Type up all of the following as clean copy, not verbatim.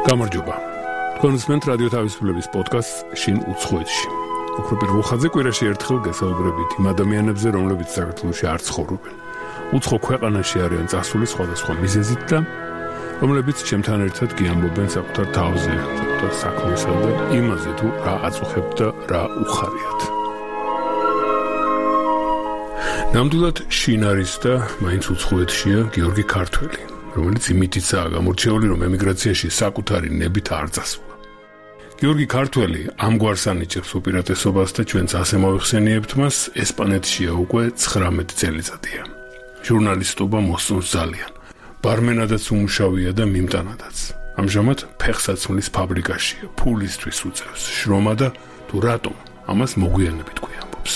გამარჯობა. თქვენ უსმენთ რადიო თავისუფლების პოდკასტს შინ უცხოეთში. უფრო პირველ ხაზზე კვირაში ერთხელ გესაუბრებით იმ ადამიანებზე, რომლებიც საქართველოში არ ცხოვრობენ. უცხო ქვეყანაში არიან წასული სხვადასხვა მიზეზით და რომლებიც ჩემთან ერთად გიამბობენ საკუთარ თავზე, საკუთარ საქმესა და იმაზე თუ რა აწუხებთ და რა უხარიათ. ნამდვილად შინ არის და მაინც უცხოეთშია გიორგი ქართველი, რომელიც იმითიცაა გამორჩეული, რომ ემიგრაციაში საკუთარი ნებით არ წასულა. გიორგი ქართველი ამგვარს ანიჭებს უპირატესობას და ჩვენც ასე მოიხსენიებთ მას, ესპანეთშია უკვე 19 წელიწადია. ჟურნალისტობა მოსწონს ძალიან. ბარმენადაც უმუშავია და მიმტანადაც. ამჟამად ფეხსაცმლის ფაბრიკაშია, ფულისთვის უწევს, შრომა და თუ რატომ, ამას მოგვიანებით გვიამბობს.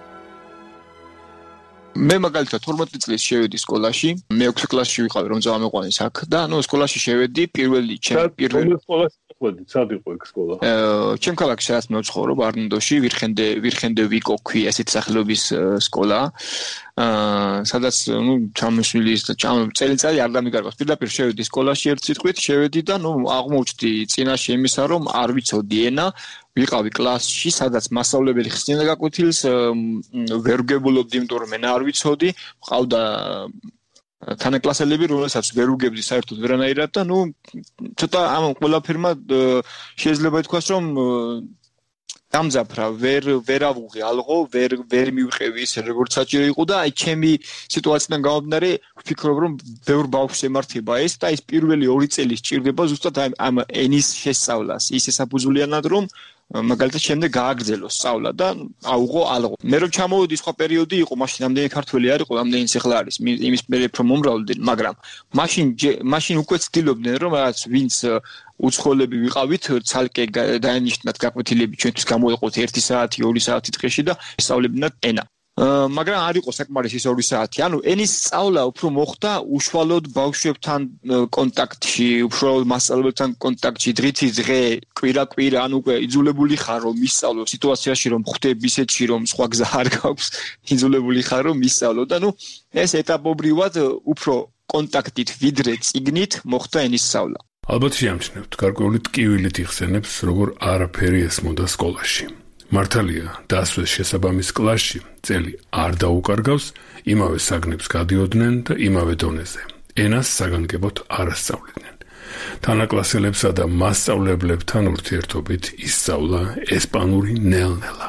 მე მაგალითად 12 წლის შევედი სკოლაში, მე 6 კლასში ვიყავი, რომ წავამეყვანეს აქ და სკოლაში შევედი, პირველი სკოლაში სად იყო ეგ სკოლა? ჩემ ქალაქში სადაც მე ვცხოვრობ, არნდოში, ვირხენდე ვიკო ქვია ესეთი სახელობის სკოლა. სადაც ჩამოსვლის და წელიწადი არ დამიგარგავს. პირდაპირ შევედი სკოლაში ერთ სიტყვით, შევედი და აღმოჩნდი წინაშე იმისა, რომ არ ვიცოდი ენა, ვიყავი კლასში, სადაც მასწავლებელი ხსნიდა გაკვეთილს, ვერ ვგებულობდი, იმიტომ რომ ენა არ ვიცოდი, ყავდა თანაკლასელები, რომელსაც ვერ უგებდი საერთოდ ვერანაირად და ცოტა ამ ყველაფერმა შეიძლება ითქვას, რომ დამძაფრა, ვერ ავუღე ალღო, ვერ მივყევი ისე როგორც საჭირო იყო და აი ჩემი სიტუაციიდან გამომდინარე ვფიქრობ, რომ ბევრ ბავშვს ემართება ეს და ის პირველი 2 წელი სჭირდება ზუსტად ამ ენის შესწავლას. ის საფუძვლიანად რომ მაგალითად შემდეგ გააგრძელოს სწავლა და აუღო ალღო. მე რომ ჩამოვედი სხვა პერიოდი იყო, მაშინ ამდენი ქართველი არ იყო, ამდენი ახლა არის. იმის მერე რომ მომრავლდნენ, მაგრამ მაშინ უკვე ცდილობდნენ რომ რაღაც ვინც უცხოელები ვიყავით, ცალკე დაენიშნათ გაკვეთილები ჩვენთვის გამოეყოთ 1 საათი, 2 საათი დღეში და ესწავლებინათ ენა. მაგრამ არ იყო საკმარისი ის 2 საათი. ანუ ენის სწავლა უფრო მოხდა უშუალოდ ბავშვებთან კონტაქტში, უშუალოდ მასწავლებელთან კონტაქტში, დღითი დღე, კვირა, ანუ უკვე იძულებული ხარ რომ მისწავლო სიტუაციაში რომ ხვდები ისეთში რომ სხვა გზა არ გაქვს, იძულებული ხარ რომ მისწავლო და ეს ეტაპობრივად უფრო კონტაქტით ვიდრე წიგნით მოხდა ენის სწავლა. ალბათ შეამჩნევთ, გარკვეული ტკივილით იხსენებს, როგორ არაფერი ესმოდა სკოლაში. მართალია, დასვეს შესაბამის კლასში წელი არ დაუკარგავს, იმავე საგნებს გადიოდნენ და იმავე დონეზე. ენას საგანგებოდ არ ასწავლიდნენ. თანაკლასელებსა და მასწავლებლებთან ურთიერთობით ისწავლა ესპანური ნელ-ნელა.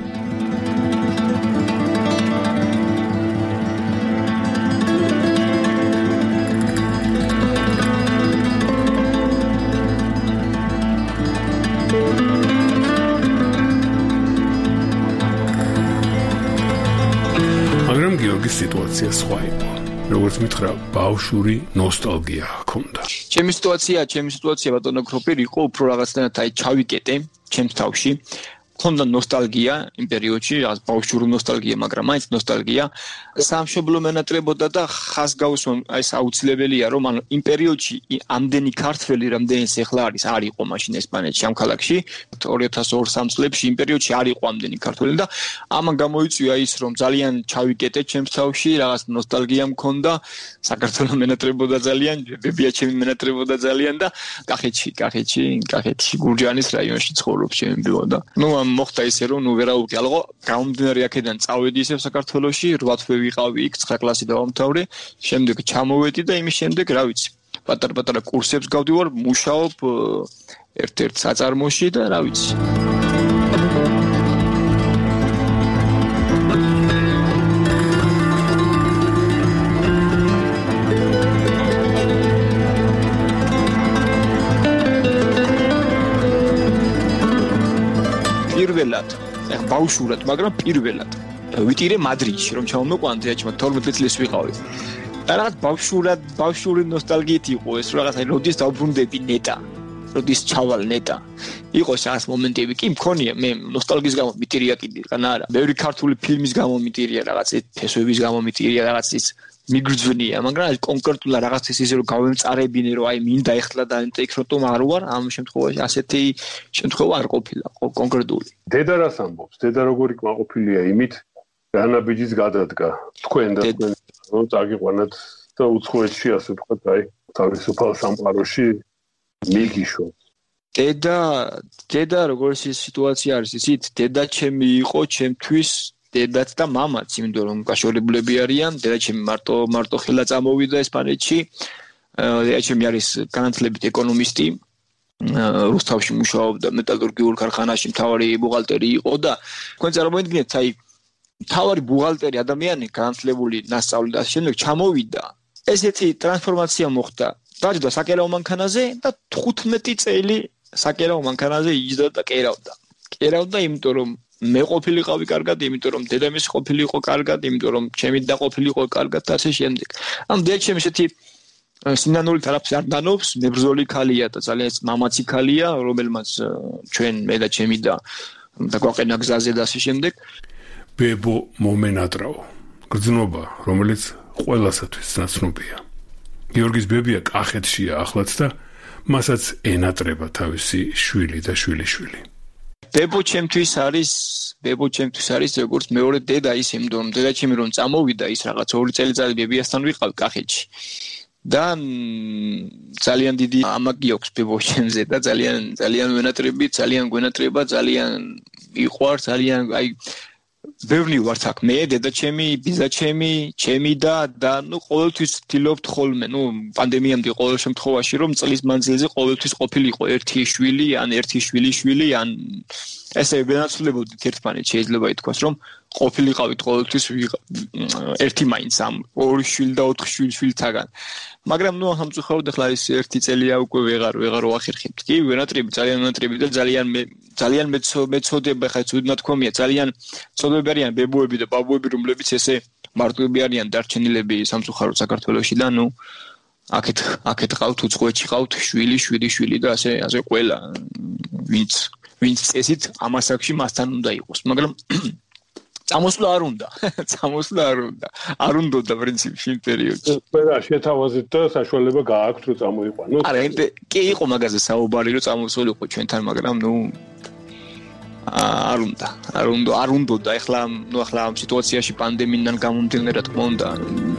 გიორგის სიტუაცია სხვა იყო. როგორც მითხრა, ბავშვური ნოსტალგია ჰქონდა. ჩემი სიტუაცია ბატონო ქროპირ იყო უფრო რაღაცნაირად ჩავიკეტე ჩემს თავში. ჰქონდა ნოსტალგია იმ პერიოდში, რაღაც ბავშვური ნოსტალგია, მაგრამ მაინც ნოსტალგია. სამშობლო მენატრებოდა და ხაზგავს ეს აუცილებელია, რომ იმ პერიოდში ამდენი ქართველი, რამდენიც ახლა არის, არ იყო მაშინ ესპანეთში, ამ ქალაქში 2002-3 წლებში იმ პერიოდში არ იყო ამდენი ქართველი და ამან გამოიწვია ის, რომ ძალიან ჩავიკეტე ჩემს თავში, რაღაც ნოსტალგია მქონდა, საქართველოს მენატრებოდა ძალიან, ბებია ჩემი მენატრებოდა ძალიან და კახეთში გურჯაანის რაიონში ცხოვრობს ჩემი ბიო და მოხდა ისე რომ ვერაუღე ალღო გამომდინარე აქედან წავედი ისევ საქართველოში 8 თვე ვიყავი იქ 9 კლასი დავამთავრე შემდეგ ჩამოვედი და იმის შემდეგ რა ვიცი პატარ-პატარა კურსებს გავდივარ მუშაობ ერთ-ერთ საწარმოში და რა ვიცი ბავშვურად, მაგრამ პირველად ვიტირე მადრიდში, რომ ჩამომეყვანდი აჩმა 12 წლის ვიყავი. და რაღაც ბავშვური ნოსტალგიით იყო ეს, რაღაც როდის დავბრუნდები ნეტა, როდის ჩავალ ნეტა. იყო რაღაც მომენტები, კი მქონია, მე ნოსტალგიის გამო მიტირია კიდე, არა. ბევრი ქართული ფილმის გამო მიტირია, რაღაც ფესვების გამო მიტირია, რაღაც ის მიგრძვნია, მაგრამ კონკრეტულად რაღაცის ისე რომ გავემწარებინე, რომ აი მინდა ეხლა და ეკროტომ არ ვარ, ამ შემთხვევაში ასეთი შემთხვევა არ ყოფილა კონკრეტული. დედა რას ამბობს? დედა როგორი კმაყოფილია იმით, რა ნაბიჯის გადადგა. თქვენ რომ წაგიყვანათ და უცხოეთში ასე ვთქვათ, აი თავისუფალ სამყაროში მიგიშო დედა როგორც სიტუაცია არის იცით დედა ჩემი იყო ჩემთვის დედაც და მამაც იმიტომ რომ გაშორებულები არიან დედა ჩემი მარტო ხელა წამოვიდა ესპანეთში დედა ჩემი არის განათლებით ეკონომისტი რუსთავში მუშაობდა მეტალურგიულ ქარხანაში მთავარი ბუღალტერი იყო და თქვენ წარმოიდგინეთ აი მთავარი ბუღალტერი ადამიანი განათლებული ნასწავლი და შემდეგ ჩამოვიდა ესეთი ტრანსფორმაცია მოხდა დაჯდა საკერაო მანქანაზე და 15 წელი საკერაო მანქანაზე იჯდა და კერავდა იმიტომ რომ მე ყოფილიყავი კარგად იმიტომ რომ დედამისი ყოფილიყო კარგად იმიტომ რომ ჩემი და ყოფილიყო კარგად და ასე შემდეგ ამ დედა ჩემი ესეთი სინანულით არაფერს არ დანობს მებრძოლი ქალია და ძალიან მამაცი ქალია რომელმაც ჩვენ მე და ჩემი და გვაყენა გზაზე და ასე შემდეგ ბებო მომენატრაო გრძნობა რომელიც ყველასათვის ნაცნობია გიორგის ბებია კახეთშია ახლაც და მასაც ენატრება თავისი შვილი და შვილიშვილი ბებო ჩემთვის არის როგორც მეორე დედა ის იმიტომ რომ დედა ჩემი რომ წამოვიდა ის რაღაც 2 წელიწადი ბებიასთან ვიყავ კახეთში და ძალიან დიდი ამაგი აქვს ბებო ჩემზე და ძალიან ვენატრები ძალიან გვენატრება ძალიან მიყვარს ძალიან აი ბევრი ვართ აქ მე დედა ჩემი ბიზა ჩემი და ნუ ყოველთვის ვთილობთ ხოლმე ნუ პანდემიამდე ყოველ შემთხვევაში რომ წლის მანძილზე ყოველთვის ყოფილიყო ერთი შვილი ან ერთი შვილიშვილი ან ესე ვენაცვლებოდით ერთმანეთს შეიძლება ითქვას რომ ყოფილიყავით ყოველთვის ერთი მაინც ამ 2 შვილი და 4 შვილთაგან მაგრამ ნუ სამწუხაროდ ახლა ის ერთი წელია უკვე ვეღარ ვახერხებთ კი ვენატრები და ძალიან მეწოდება ხა ცუდად ქვამია ძალიან წოდებები არიან ბებოები და ბაბუები რომლებიც ესე მარტოები არიან დარჩენილები სამწუხაროდ საქართველოში და ნუ აქეთ ყავთ უცხოეთში ყავთ შვილი და ასე ყველა ვინც წესით ამასაკში მასთან უნდა იყოს მაგრამ წამოსვლა არ უნდა არ უნდა პრინციპში იმ პერიოდში ყველა შეთავაზეთ და საშუალება გააქვთ რომ წამოიყვანოთ არა კი იყო მაგაზე საუბარი რომ წამოსულიყო ჩვენთან მაგრამ ნუ არ უნდა და ახლა ამ სიტუაციაში პანდემიიდან გამომდინარე რა თქმა უნდა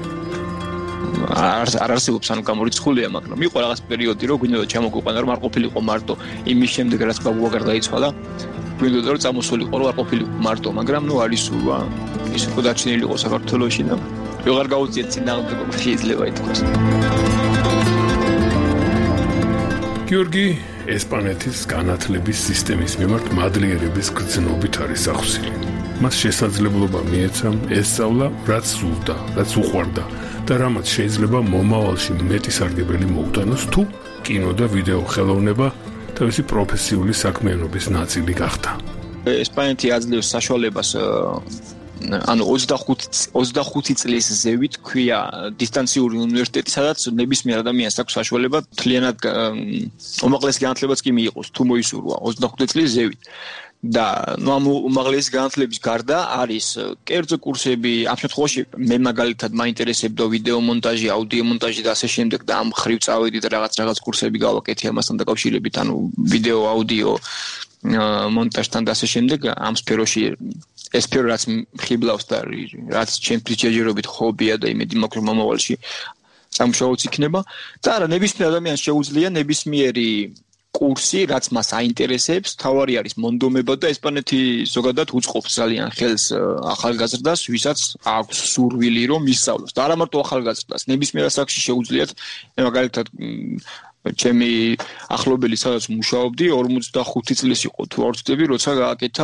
არ არსებობს ანუ გამორიცხულია მაგრამ იყო რაღაც პერიოდი რომ გვინდოდა ჩამოგვიყვანა რომ არ ყოფილიყო მარტო იმის შემდეგ რაც ბაბუა გარდაიცვალა გვინდოდა რომ წამოსულიყო რომ არ ყოფილიყო მარტო მაგრამ ნუ არის სულვა ის უკვე დაჩენილიყო საქართველოში და ვეღარ გაუწიეთ წინააღმდეგობა შეიძლება ითქვას გიორგი ესპანეთის განათლების სისტემის მიმართ მადლიერების გრძნობით არის ახსილი მას შესაძლებლობა მიეცა ესწავლა რაც სურდა რაც უყვარდა და რამაც შეიძლება მომავალში მეტი სარგებელი მოუტანოს თუ კინო და ვიდეო ხელოვნება თავისი პროფესიული საქმიანობის ნაწილი გახდა. ესპანეთი აძლევს საშუალებას ანუ 25 წლის ზევით ქვია დისტანციური უნივერსიტეტი, სადაც ნებისმიერ ადამიანს აქვს საშუალება მთლიანად უმაღლეს განათლებაც კი მიიღოს, თუ მოისურვა 25 წლის ზევით. და ამ უმაღლესი განათლების გარდა არის კერძო კურსები, ამ შემთხვევაში მე მაგალითად მაინტერესებდა ვიდეო მონტაჟი, აუდიო მონტაჟი და ასე შემდეგ და ამ ხრივ წავედი და რაღაც კურსები გავაკეთე ამასთან დაკავშირებით, ანუ ვიდეო, აუდიო მონტაჟთან და ასე შემდეგ ამ სფეროში ეს სფერო რაც ხიბლავს და რაც ჩემთვის ჯერჯერობით ჰობია და იმედი მაქვს რომ მომავალში სამუშაოც იქნება და არა ნებისმიერ ადამიანს შეუძლია ნებისმიერი კურსი, რაც მას აინტერესებს, თავარი არის მონდომება და ესპანეთი ზოგადად უწყობს ძალიან ხელს ახალგაზრდას, ვისაც აქვს სურვილი რომ ისწავლოს. და არა მარტო ახალგაზრდას, ნებისმიერ ასაკში შეუძლიათ, მაგალითად ჩემი ახლობელი სადაც მუშაობდი, 45 წლის იყო თუ არ ვცდები, როცა გააკეთა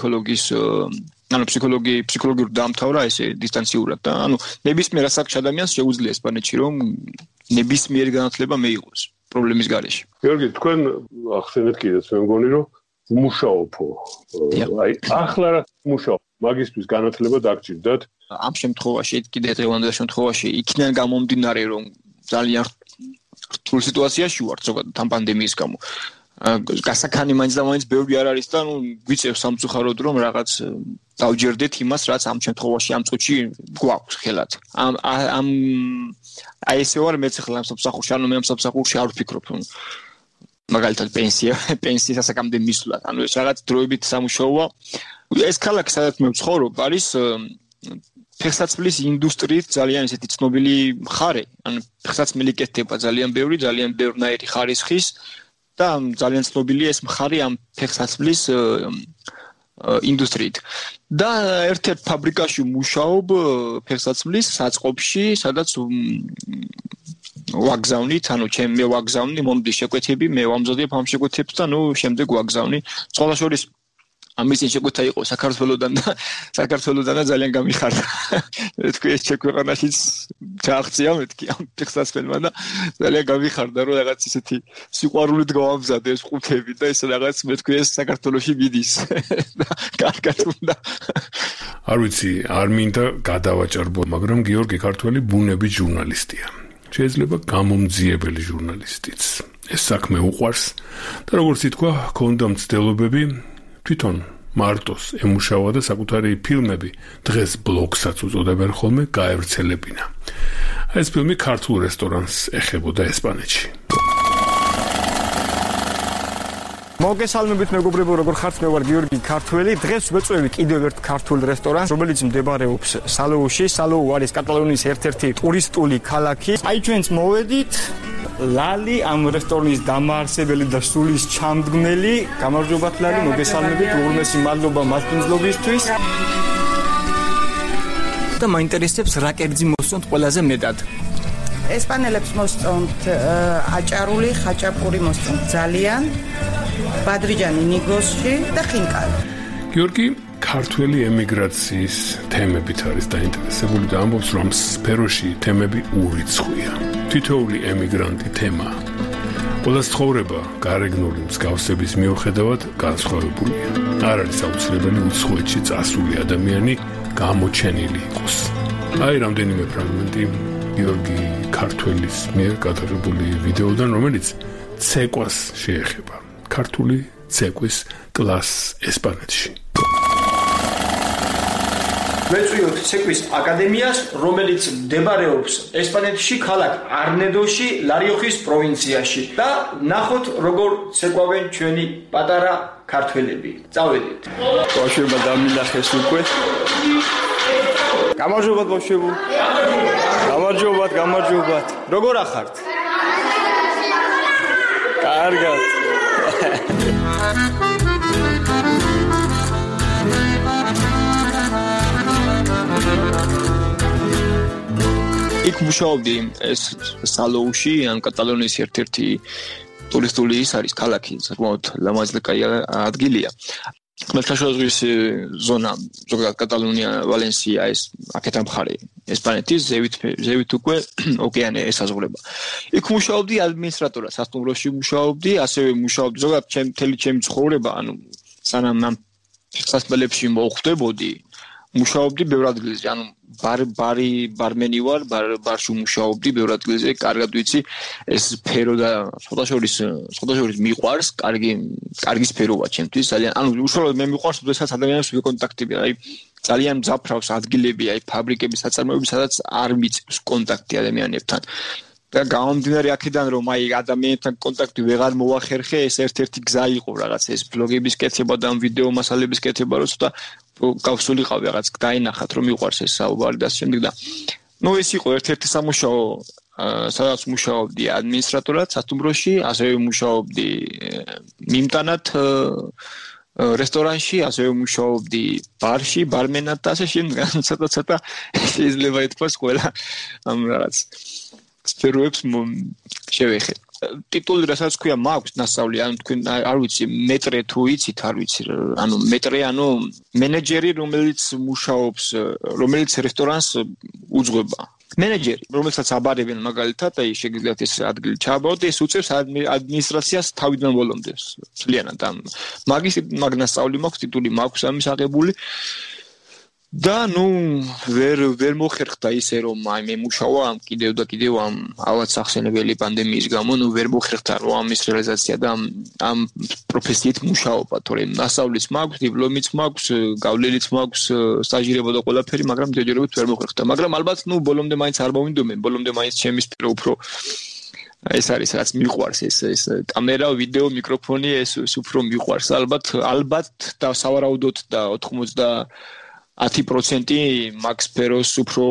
ფსიქოლოგიურ დაამთავრა ესე დისტანციურად და ანუ ნებისმიერ ასაკში ადამიანს შეუძლია ესპანეთში რომ ნებისმიერი განათლება მეიღოს. პრობლემის გარეშე. გიორგი, თქვენ ახსენეთ კიდეც, მე მგონი რომ მუშაობო. აი, ახლა რა მუშაობ, მაგისტრის განათლება დაგჭირდათ? ამ შემთხვევაში, კიდე დღევანდელ შემთხვევაში, იქიდან გამომდინარე, რომ ძალიან რთულ სიტუაციაში ვართ ზოგადად ამ პანდემიის გამო. გასაქანი მაინც და მაინც ბევრი არ არის და ნუ გვიწევს სამწუხაროდ რომ რაღაც დავჯერდეთ იმას, რაც ამ შემთხვევაში ამ წუთში გვაქვს ხელად. აი ესე ვარ მეც ახლა ამ სამსახურში, ანუ მე ამ სამსახურში არ ვფიქრობ. მაგალითად პენსიის ასაკამდე მისვლა, ანუ ეს რაღაც დროებით სამუშაოა. ეს ქალაქი სადაც მე ვცხოვრობ არის ფეხსაცმლის ინდუსტრიით ძალიან ისეთი ცნობილი მხარე, ანუ ფეხსაცმელი კეთდება ძალიან ბევრნაირი ხარისხის და ძალიან ცნობილია ეს მხარე ამ ფეხსაცმლის ინდუსტრიით. და ერთ-ერთ ფაბრიკაში მუშაობ ფეხსაცმლის საწყობში, სადაც ვაგზავნით, ანუ მე ვაგზავნი, მომდის შეკვეთები, მე ვამზადებ ამ შეკვეთებს და შემდეგ ვაგზავნი. სხვა შორის ამის შეკვეთა იყო საქართველოდან და ძალიან გამიხარდა. მეთქვი ეს ქვეყანაშიც ჩააღწია მეთქი ამ ფეხსაცმელმა და ძალიან გამიხარდა, რომ რაღაც ისეთი სიყვარულით გავამზადე ეს ყუთები და ეს რაღაც მეთქვი ეს საქართველოში მიდის. და კარგად უნდა. არ ვიცი, არ მინდა გადავაჭარბო, მაგრამ გიორგი ქართველი ბუნების ჟურნალისტია. შეიძლება გამომძიებელი ჟურნალისტიც. ეს საქმე უყვარს და როგორც ითქვა, ჰქონდა მცდელობები თვითონ მარტოს ემუშავა და საკუთარი ფილმები დღეს ბლოგსაც უწოდებენ ხოლმე გაევრცელებინა. ეს ფილმი ქართულ რესტორანს ეხებოდა ესპანეთში. მოგესალმებით მეგობრებო, როგორ ხართ? მე ვარ გიორგი ქართველი. დღეს ვეწვევი კიდევ ერთ ქართულ რესტორანს, რომელიც მდებარეობს სალოუში. სალოუ არის კატალონიის ერთ-ერთი ტურისტული ქალაქი. აი ჩვენც მოვედით. ლალი ამ რესტორნის დამაარსებელი და სულის ჩამდგმელი. გამარჯობათ ლალი, მოგესალმებით. უღრმესი მადლობა მასპინძლობისთვის. და მაინტერესებს რა კერძი მოსწონთ ყველაზე მეტად? ესპანელებს მოსწონთ აჭარული, ხაჭაპური მოსწონთ ძალიან. ბადრიჯანი ნიგოსში და ხინკალი. გიორგი ქართველი ემიგრაციის თემებით არის დაინტერესებული და ამბობს, რომ სფეროში თემები ურიცხვია. თითოეული ემიგრანტი თემაა. ყველა ცხოვრება გარეგნული მსგავსების მიუხედავად განსხვავებულია. არ არის აუცილებელი უცხოეთში წასული ადამიანი გამოჩენილი იყოს. აი რამდენიმე ფრაგმენტი გიორგი ქართველის მიერ გადაღებული ვიდეოდან, რომელიც ცეკვას შეეხება. ქართული ცეკვის კლასს ესპანეთში. ვეწვიოთ ცეკვის აკადემიას, რომელიც მდებარეობს ესპანეთში, ქალაქ არნედოში, ლა-რიოხის პროვინციაში და ნახოთ როგორ ცეკვავენ ჩვენი პატარა ქართველები. წავედით. ბავშვებმა დამინახეს უკვე. გამარჯობათ ბავშვებო. გამარჯობათ. როგორ ახართ? კარგად. იქ მუშაობდი ეს სალოუში, ან კატალონიის ერთ-ერთი ტურისტული ის არის ქალაქი, საკმაოდ ლამაზი ადგილია. ხმელთაშუა ზღვის ზონა, ზოგადად კატალონია, ვალენსია, ეს აქეთან მხარე ესპანეთის ზევით უკვე ოკეანე ესაზღვრება. იქ მუშაობდი ადმინისტრატორად, სასტუმროში მუშაობდი, ასევე მუშაობდი ზოგადად მთელი ჩემი ცხოვრება, ანუ სანამ ამ ფეხსაცმელებში მოხვდებოდი, მუშაობდი ბევრ ადგილზე, ანუ ბარმენი ვარ, ბარში მუშაობდი ბევრ ადგილზე, კარგად ვიცი ეს სფერო და სხვათა შორის მიყვარს, კარგი სფეროა ჩემთვის, ძალიან, ანუ უშუალოდ მე მიყვარს, როდესაც ადამიანებს ვიკონტაქტები, აი ძალიან მძაფრავს ადგილები, აი ფაბრიკები, საწარმოები, სადაც არ მიწევს კონტაქტი ადამიანებთან. და გამომდინარე აქედან, რომ აი ადამიანთან კონტაქტი ვეღარ მოახერხე, ეს ერთ-ერთი გზა იყო რაღაც ეს ბლოგების კეთება და ვიდეო მასალების კეთება, რომ ცოტა გავსულიყავ რაღაც დაინახათ, რომ მიყვარს ეს საუბარი და შემდეგ და ეს იყო ერთ-ერთი სამუშაო, სადაც მუშაობდი ადმინისტრატორად სასტუმროში, ასევე მუშაობდი მიმტანად რესტორანში, ასევე მუშაობდი ბარში, ბარმენად და ასე შემდეგ, ცოტა შეიძლება ითქვას ყველა ამ რაღაც სფეროებს შევეხე. ტიტული რასაც ქვია მაქვს ნასწავლი, ანუ თქვენ არ ვიცი, მეტრე თუ იცით, არ ვიცი, ანუ მეტრე, ანუ მენეჯერი, რომელიც მუშაობს, რომელიც რესტორანს უძღვება. მენეჯერი, რომელსაც აბარებენ მაგალითად, აი შეგიძლიათ ეს ადგილი ჩააბაროთ, ეს უწევს ადმინისტრაციას თავიდან ბოლომდე. ძალიანად ამ მაგ ნასწავლი მაქვს, ტიტული მაქვს ამის აღებული. და ვერ მოხერხდა ისე რომ აი მე მუშაობა კიდევ ამ ალბათ სახსენებელი პანდემიის გამო ვერ მოხერხდა რომ ამის რეალიზაცია და ამ პროფესიით მუშაობა, თორემ ნასწავლიც მაქვს, დიპლომიც მაქვს, გავლენიც მაქვს, სტაჟირება და ყველაფერი, მაგრამ ჯერჯერობით ვერ მოხერხდა. მაგრამ ალბათ ბოლომდე მაინც არ მოვინდომენ, ბოლომდე მაინც ჩემი სფერო უფრო ეს არის რაც მიყვარს ეს კამერა, ვიდეო, მიკროფონი, ეს უფრო მიყვარს ალბათ და სავარაუდოდ და 10% მაგ სფეროს უფრო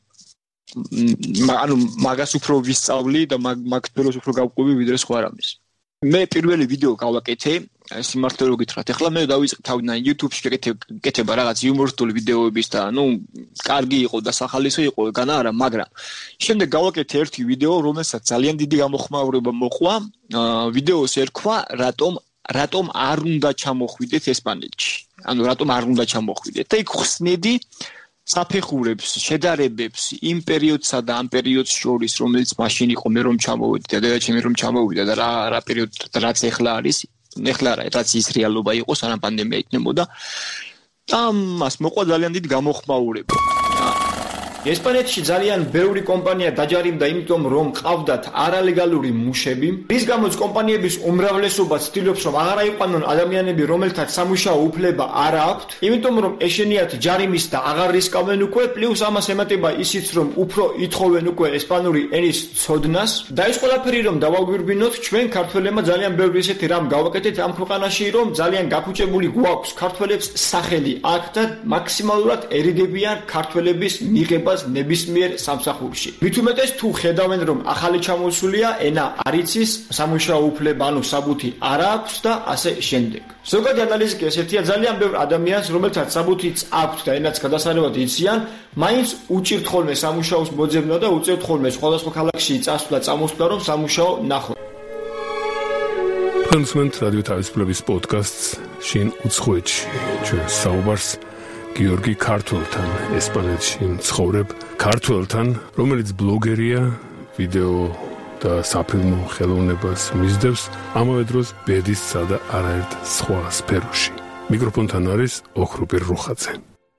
ანუ მაგას უფრო ვისწავლი და მაგ სფეროს უფრო გავყვები ვიდრე სხვა რამის. მე პირველი ვიდეო გავაკეთე, სიმართლე რო გითხრათ, ახლა მე დავიწყე თავიდან YouTube-ში გეკეთება რაღაც იუმორისტული ვიდეოების და კარგი იყო და სახალისო იყო, განა არა, მაგრამ შემდეგ გავაკეთე ერთი ვიდეო, რომელსაც ძალიან დიდი გამოხმაურება მოყვა. ვიდეოს ერქვა რატომ არ უნდა ჩამოხვიდეთ ესპანეთში. ანუ რატომ არ უნდა ჩამოხვიდეთ და იქ ხსნედი საფეხურებს, შედარებებს იმ პერიოდსა და ამ პერიოდს შორის, რომელიც მაშინ იყო მე რომ ჩამოვედი და დედაჩემი რომ ჩამოვიდა და რა პერიოდ რაც ახლა არის, ახლა რაც ის რეალობა იყო, სანამ პანდემია იქნებოდა. და მას მოყვა ძალიან დიდი გამოხმაურება. ესპანეთში ძალიან ბევრი კომპანია დაჯარიმდა იმიტომ რომ ყავდათ არალეგალური მუშები, რის გამოც კომპანიების უმრავლესობა ცდილობს რომ აღარ აიყვანონ ადამიანები, რომელთაც სამუშაო უფლება არ აქვთ, იმიტომ რომ ეშენიათ ჯარიმის და აღარ რისკავენ უკვე, პლუს ამას ემატება ისიც რომ უფრო ითხოვენ უკვე ესპანური ენის ცოდნას და ეს ყველაფერი რომ დავაგვირგვინოთ, ჩვენ ქართველებმა ძალიან ბევრი ესეთი რამ გავაკეთეთ ამ ქვეყანაში, რომ ძალიან გაფუჭებული გვაქვს ქართველებს სახელი აქ და მაქსიმალურად ერიგებიან ქართველების მიღება ნებისმიერ სამსახურში. მით უმეტეს თუ ხედავენ რომ ახალი ჩამოსულია, ენა არ იცის, სამუშაო უფლება ანუ საბუთი არ აქვს და ასე შემდეგ. ზოგადი ანალიზი კი ესეთია, ძალიან ბევრ ადამიანს, რომელთაც საბუთიც აქვთ და ენაც გადასარევად იციან, მაინც უჭირთ ხოლმე სამუშაოს მოძებნა და უწევთ ხოლმე სხვადასხვა ქალაქში წასვლა, წამოსვლა, რომ სამუშაო ნახონ. კონსუმენტ რადიო თავისუფლების პოდკასტს შინ უცხოეთში ჩვენ საუბარს გიორგი ქართველთან, ესპანეთში მცხოვრებ ქართველთან, რომელიც ბლოგერია, ვიდეო და საფილმო ხელოვნებას მისდევს, ამავე დროს ბედისსა და არაერთ სხვა სფეროში. მიკროფონთან არის ოქროპირ რუხაძე.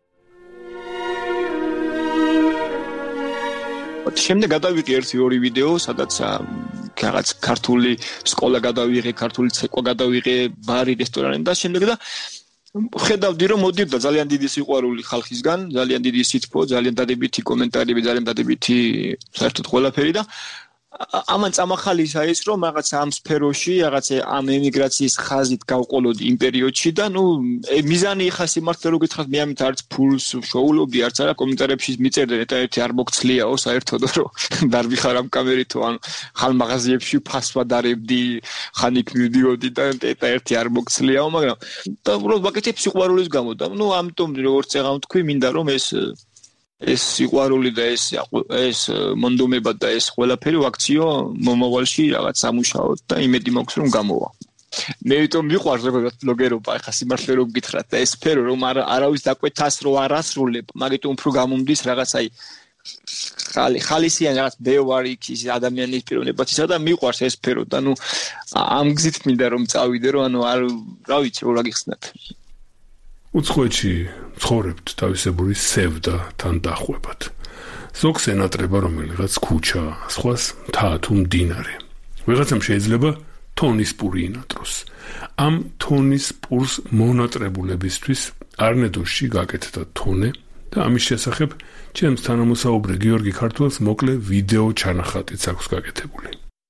შემდეგ გადავიღე 1-2 ვიდეო, სადაც რაღაც ქართული სკოლა გადავიღე, ქართული ცეკვა გადავიღე, ბარი, რესტორანი და შემდეგ და ხედავდი რომ მოდიოდა ძალიან დიდი სიყვარული ხალხისგან, ძალიან დიდი სითბო, ძალიან დადებითი კომენტარები, ძალიან დადებითი საერთოდ ყველაფერი და ამან წამახალისა ის რომ რაღაც ამ სფეროში, რაღაც ამ ემიგრაციის ხაზით გავყოლოდი იმ პერიოდში და მიზანი ხა სიმართლე რო გითხრათ, მე ამით არც ფულს შოულობდი, არც არა კომენტარებში მიწერდნენ, ერთ-ერთი არ მოგცლიაო საერთოდ რომ დარბიხარ ამ კამერითო, ან ხალმაღაზიებში ფასვა დარებდი, ხანიკ მივდიოდი და ერთ-ერთი არ მოგცლიაო, მაგრამ და უბრალოდ ვაკეთებ სიყვარულის გამო და ამიტომ როგორც წეღავ თქვი, მინდა რომ ეს სიყვარული და ეს მონდომება და ეს ყველაფერი ვაქციო მომავალში რაღაც სამუშაოდ და იმედი მაქვს რომ გამოვა. მე ვიტომ მიყვარს როგორც ბლოგერობა, ახლა სიმართლე რომ გითხრათ და ეს სფერო რომ არავის დაკვეთას რო არ ასრულებ, მაგიტომ უფრო გამომდის რაღაც ხალისიან რაღაც ბევარი ის ადამიანის პიროვნებათისა და მიყვარს ეს სფერო და ამ გზით მინდა რომ წავიდე რომ რა ვიცი რა გიხსნათ. უცხოეთში ცხოვრებთ თავისებური სევდათან დახვებად. ზოგს ენატრება რომელიღაც ქუჩა, სხვას მთა თუ მდინარე. ვიღაცამ შეიძლება თონის პური ინატროს. ამ თონის პურს მონატრებულებისთვის არნედოში გაკეთდა თონე და ამის შესახებ ჩემს თანამოსაუბრე გიორგი ქართველს მოკლე ვიდეო ჩანახატიც აქვს გაკეთებული.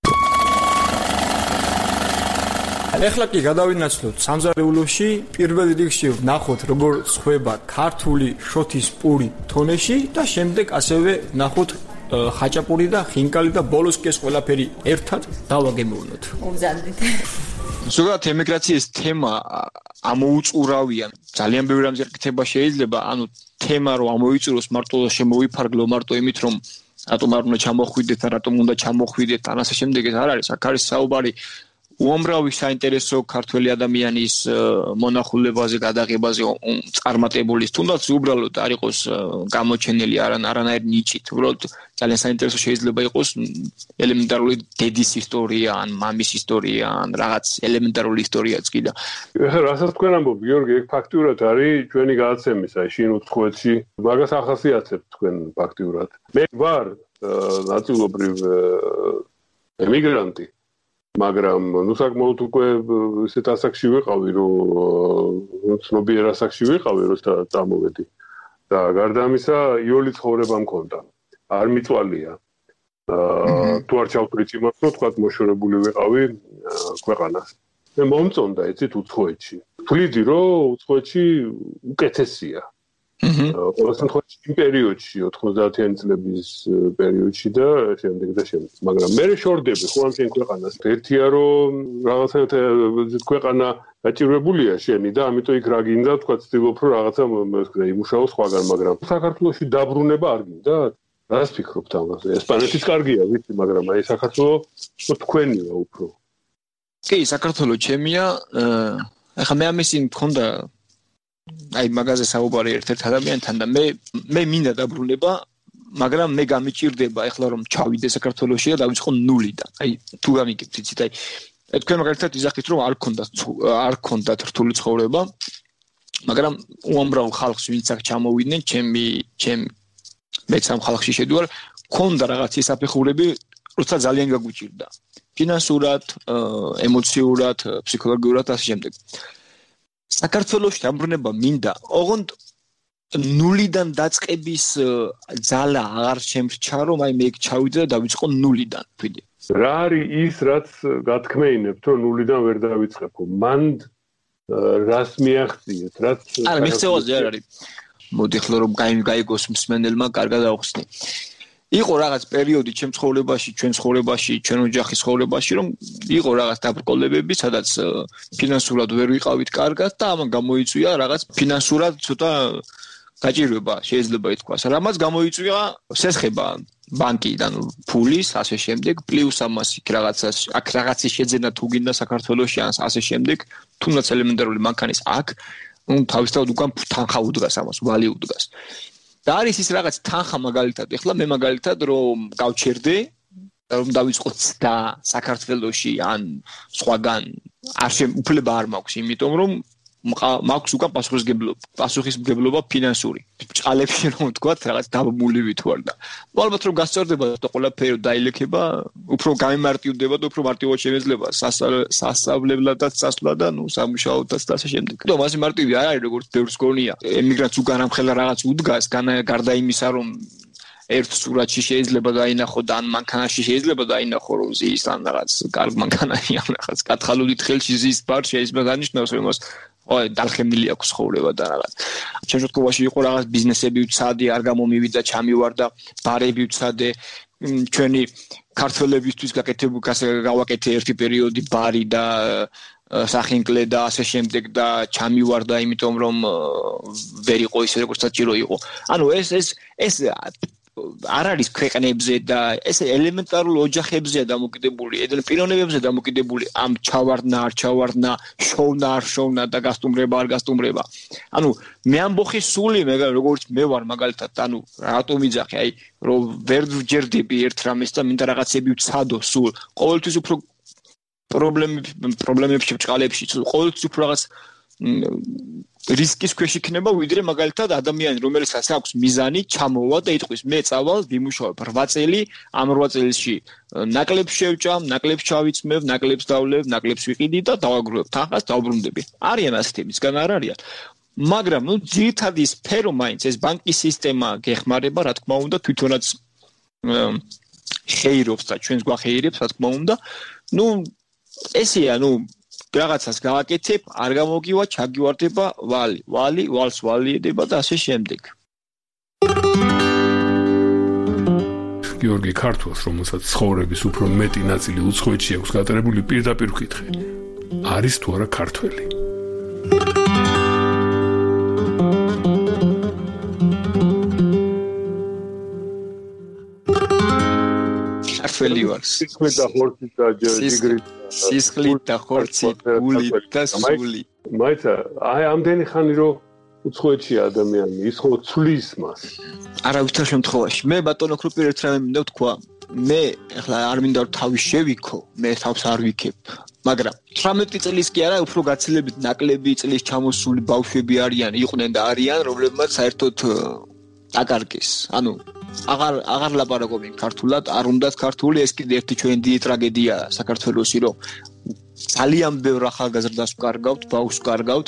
ეხლა კი გადავინაცვლოთ სამზარეულოში, პირველ რიგში ვნახოთ როგორ ხვება ქართული შოთის პური თონეში და შემდეგ ასევე ვნახოთ ხაჭაპური და ხინკალი და ბოლოს კი ეს ყველაფერი ერთად დავაგემოვნოთ. მოგზავნით. ზოგადად ემიგრაციის თემა ამოუწურავია. ძალიან ბევრი რამზე გქთება შეიძლება, თემა რომ ამოიწუროს მარტო შემოვიფარგლო მარტო იმით რომ რატომ არ უნდა ჩამოხვიდეთ და რატომ უნდა ჩამოხვიდეთ, ან ასე შემდეგ ეს არ არის. აქ არის საუბარი უამრავი საინტერესო ქართველი ადამიანის მონახულებაზე, გადაღებაზე, წარმატებულის, თუნდაც უბრალოდ არ იყოს გამოჩენილი არანაირ ნიჭით. უბრალოდ ძალიან საინტერესო შეიძლება იყოს ელემენტარული დედის ისტორია, ან მამის ისტორია, ან რაღაც ელემენტარული ისტორიაც კი და. ეხლა რასაც თქვენ ამბობ, გიორგი, ეგ ფაქტიურად არის ჩვენი გადაცემის, შინ უცხოეთში. მაგას ახასიათებთ თქვენ ფაქტიურად. მე ვარ ნაწილობრივ ემიგრანტი. მაგრამ საკმაოდ უკვე ისეთ ასაკში ვიყავი, რომ ცნობიერ ასაკში ვიყავი, რომ წამოვედი. და გარდა ამისა, იოლი ცხოვრება მქონდა. არ მიწვალია. თუ არ ჩავთვლით იმას, რომ თქვა მოშორებული ვიყავი ქვეყანას. მე მომწონდა ეცით უცხოეთში. ვთვლიდი, რომ უცხოეთში უკეთესია. ყოველ შემთხვევაში იმ პერიოდში 90-იანი წლების პერიოდში და შემდეგ. მაგრამ მე შორდები ხო ამ შენ ქვეყანას. ერთია რომ რაღაცა ქვეყანა გაჭირვებულია შენი და ამიტომ იქ რა გინდა თქვა ცდილობ რომ რაღაცა იმუშაო სხვაგან, მაგრამ საქართველოში დაბრუნება არ გინდა? რას ფიქრობთ ამაზე? ესპანეთის კარგია, ვიცი, მაგრამ აი საქართველოს თქვენია უფრო. კი, საქართველოს ჩემია. ახლა მე ამის იმ მქონდა აი მაგაზე საუბარი ერთ-ერთ ადამიანთან და მე მინდა დაბრუნება, მაგრამ მე გამიჭირდება ახლა რომ ჩავიდე საქართველოში და დავიწყო ნულიდან. აი თუ გამიგებთ იცით, აი თქვენ მაგალითად ვიზახით რომ არ ქონდათ რთული ცხოვრება, მაგრამ უამრავ ხალხს ვინც აქ ჩამოვიდნენ, მეც ამ ხალხში შედივარ, ქონდა რაღაც საფეხურები, როცა ძალიან გაგვიჭირდა. ფინანსურად, ემოციურად, ფსიქოლოგიურად ასე შემდეგ. საქართველოში დაბრუნება მინდა, ოღონდ ნულიდან დაწყების ძალა აღარ შემრჩა, რომ აი მე ჩავიდე და დავიწყო ნულიდან, ვიდე. რა არის ის, რაც გათქმეინებთ, რომ ნულიდან ვერ დავიწყებო? მან რას მიაღწიეთ, რაც არა, მიღწევაზე არ არის. მოდი ხლო რომ გაიგოს მსმენელმა კარგად ავხსნი. იყო რაღაც პერიოდი ჩემ ცხოვრებაში, ჩვენ ოჯახის ცხოვრებაში, რომ იყო რაღაც დაბრკოლებები, სადაც ფინანსურად ვერ ვიყავით კარგად და ამან გამოიწვია რაღაც ფინანსურად ცოტა გაჭირვება, შეიძლება ითქვას. რამაც გამოიწვია სესხება ბანკიდან ფულის, ასე შემდეგ, პლუს ამას იქ რაღაცის შეძენა თუ გინდა საქართველოში ან ასე შემდეგ, თუნდაც ელემენტარული მანქანის აქ, თავისთავად უკან თანხა უდგას ამას, ვალი უდგას. და არის ის რაღაც თანხა მაგალითად, ეხლა მე მაგალითად რომ გავჩერდე, რომ დავიწყო ცდა საქართველოში ან სხვაგან უფლება არ მაქვს, იმიტომ რომ მაქვს უკან პასუხისმგებლობა ფინანსური. ჭალებში რომ ვთქვათ, რაღაც დაბმულივით ვარ და ალბათ რომ გასწორდება და ყველაფერი დაილექება, უფრო გამემარტივდება და უფრო მარტივად შეიძლება სასწავლებელადაც წასვლა და სამუშაოდაც და ასე შემდეგ. და მასე მარტივი არ არის როგორც ბევრს გონია. ემიგრანტს უკან ამხელა რაღაც უდგას, გარდა იმისა რომ ერთ სურათში შეიძლება დაინახო და ან მანქანაში შეიძლება დაინახო რომ ზის ან რაღაც კარგ მანქანაში ან რაღაც კათხალუდით ხელში ზის ბარ შეიძლება დანიშნოს რომ დალხემილი აქვს ცხოვრება და რაღაც. ჩემ შემთხვევაში იყო რაღაც ბიზნესები ვცადე, არ გამომივიდა, ჩამივარდა, ბარები ვცადე, ჩვენი ქართველებისთვის გავაკეთე ერთი პერიოდი ბარი და სახინკლე და ასე შემდეგ და ჩამივარდა, იმიტომ რომ ვერ იყო ისე როგორც საჭირო იყო. ანუ ეს არ არის ქვეყნებზე და ეს ელემენტარულ ოჯახებზეა დამოკიდებული, პიროვნებებზე დამოკიდებული, ამ ჩავარდნა, არ ჩავარდნა, შოვნა, არ შოვნა და გასტუმრება, არ გასტუმრება. ანუ მე ამბოხი სული როგორც მე ვარ მაგალითად, ანუ რატომ ვიძახე, აი რომ ვერ ვჯერდები ერთ რამეს და მინდა რაღაცები ვცადო სულ. ყოველთვის უფრო პრობლემებში, ბჭყალებში, ყოველთვის უფრო რაღაც რისკის ქვეშ იქნება, ვიდრე მაგალითად ადამიანი, რომელსაც აქვს მიზანი, ჩამოვა და იტყვის, მე წავალ, ვიმუშავებ 8 წელი, ამ 8 წელში ნაკლებს შევჭამ, ნაკლებს ჩავიწმევ, ნაკლებს დავლევ, ნაკლებს ვიყიდი და დავაგროვებ თანხას, დავბრუნდები. არიან ასეთები, ისგან არ არიან. მაგრამ, ძირითადი სფერო მაინც ეს ბანკის სისტემა გეხმარება, რა თქმა უნდა, თვითონაც შეირობს და ჩვენს გვახეირებს, რა თქმა უნდა. ესეა, რაღაცას გავაკეთებ, არ გამოგივა, ჩაგივარდება ვალს ვალიედება და ასე შემდეგ. გიორგი ქართველს, რომელსაც ცხოვრების უფრო მეტი ნაწილი უცხოეთში აქვს გატარებული, პირდაპირ ვკითხე. არის თუ არა ქართველი? ქართველი ვარ. სისხლით და ხორცით და ჯიგრით. სისხლით და ხორცით, გულით და სული. მაიცა, აი ამდენი ხანი რომ უცხოეთში ადამიანი ის ხო ცulis მას. არავითარ შემთხვევაში. მე ბატონო ქრუპი ერთ რამე მინდა ვთქვა. მე ახლა არ მინდა რომ თავი შევიქო, მე თავს არ ვიქებ. მაგრამ 18 წლის კი არა, უფრო გაცილებით ნაკლები წლის ჩამოსული ბავშვები არიან, იყვნენ და არიან, რომლებმაც საერთოდ აკარგეს. ანუ აღარ ლაპარაკობენ ქართულად, არ უნდათ ქართული, ეს კიდე ერთი ჩვენი დიდი ტრაგედიაა საქართველოსი, რომ ძალიან ბევრ ახალგაზრდას ვკარგავთ, ბავშვს ვკარგავთ,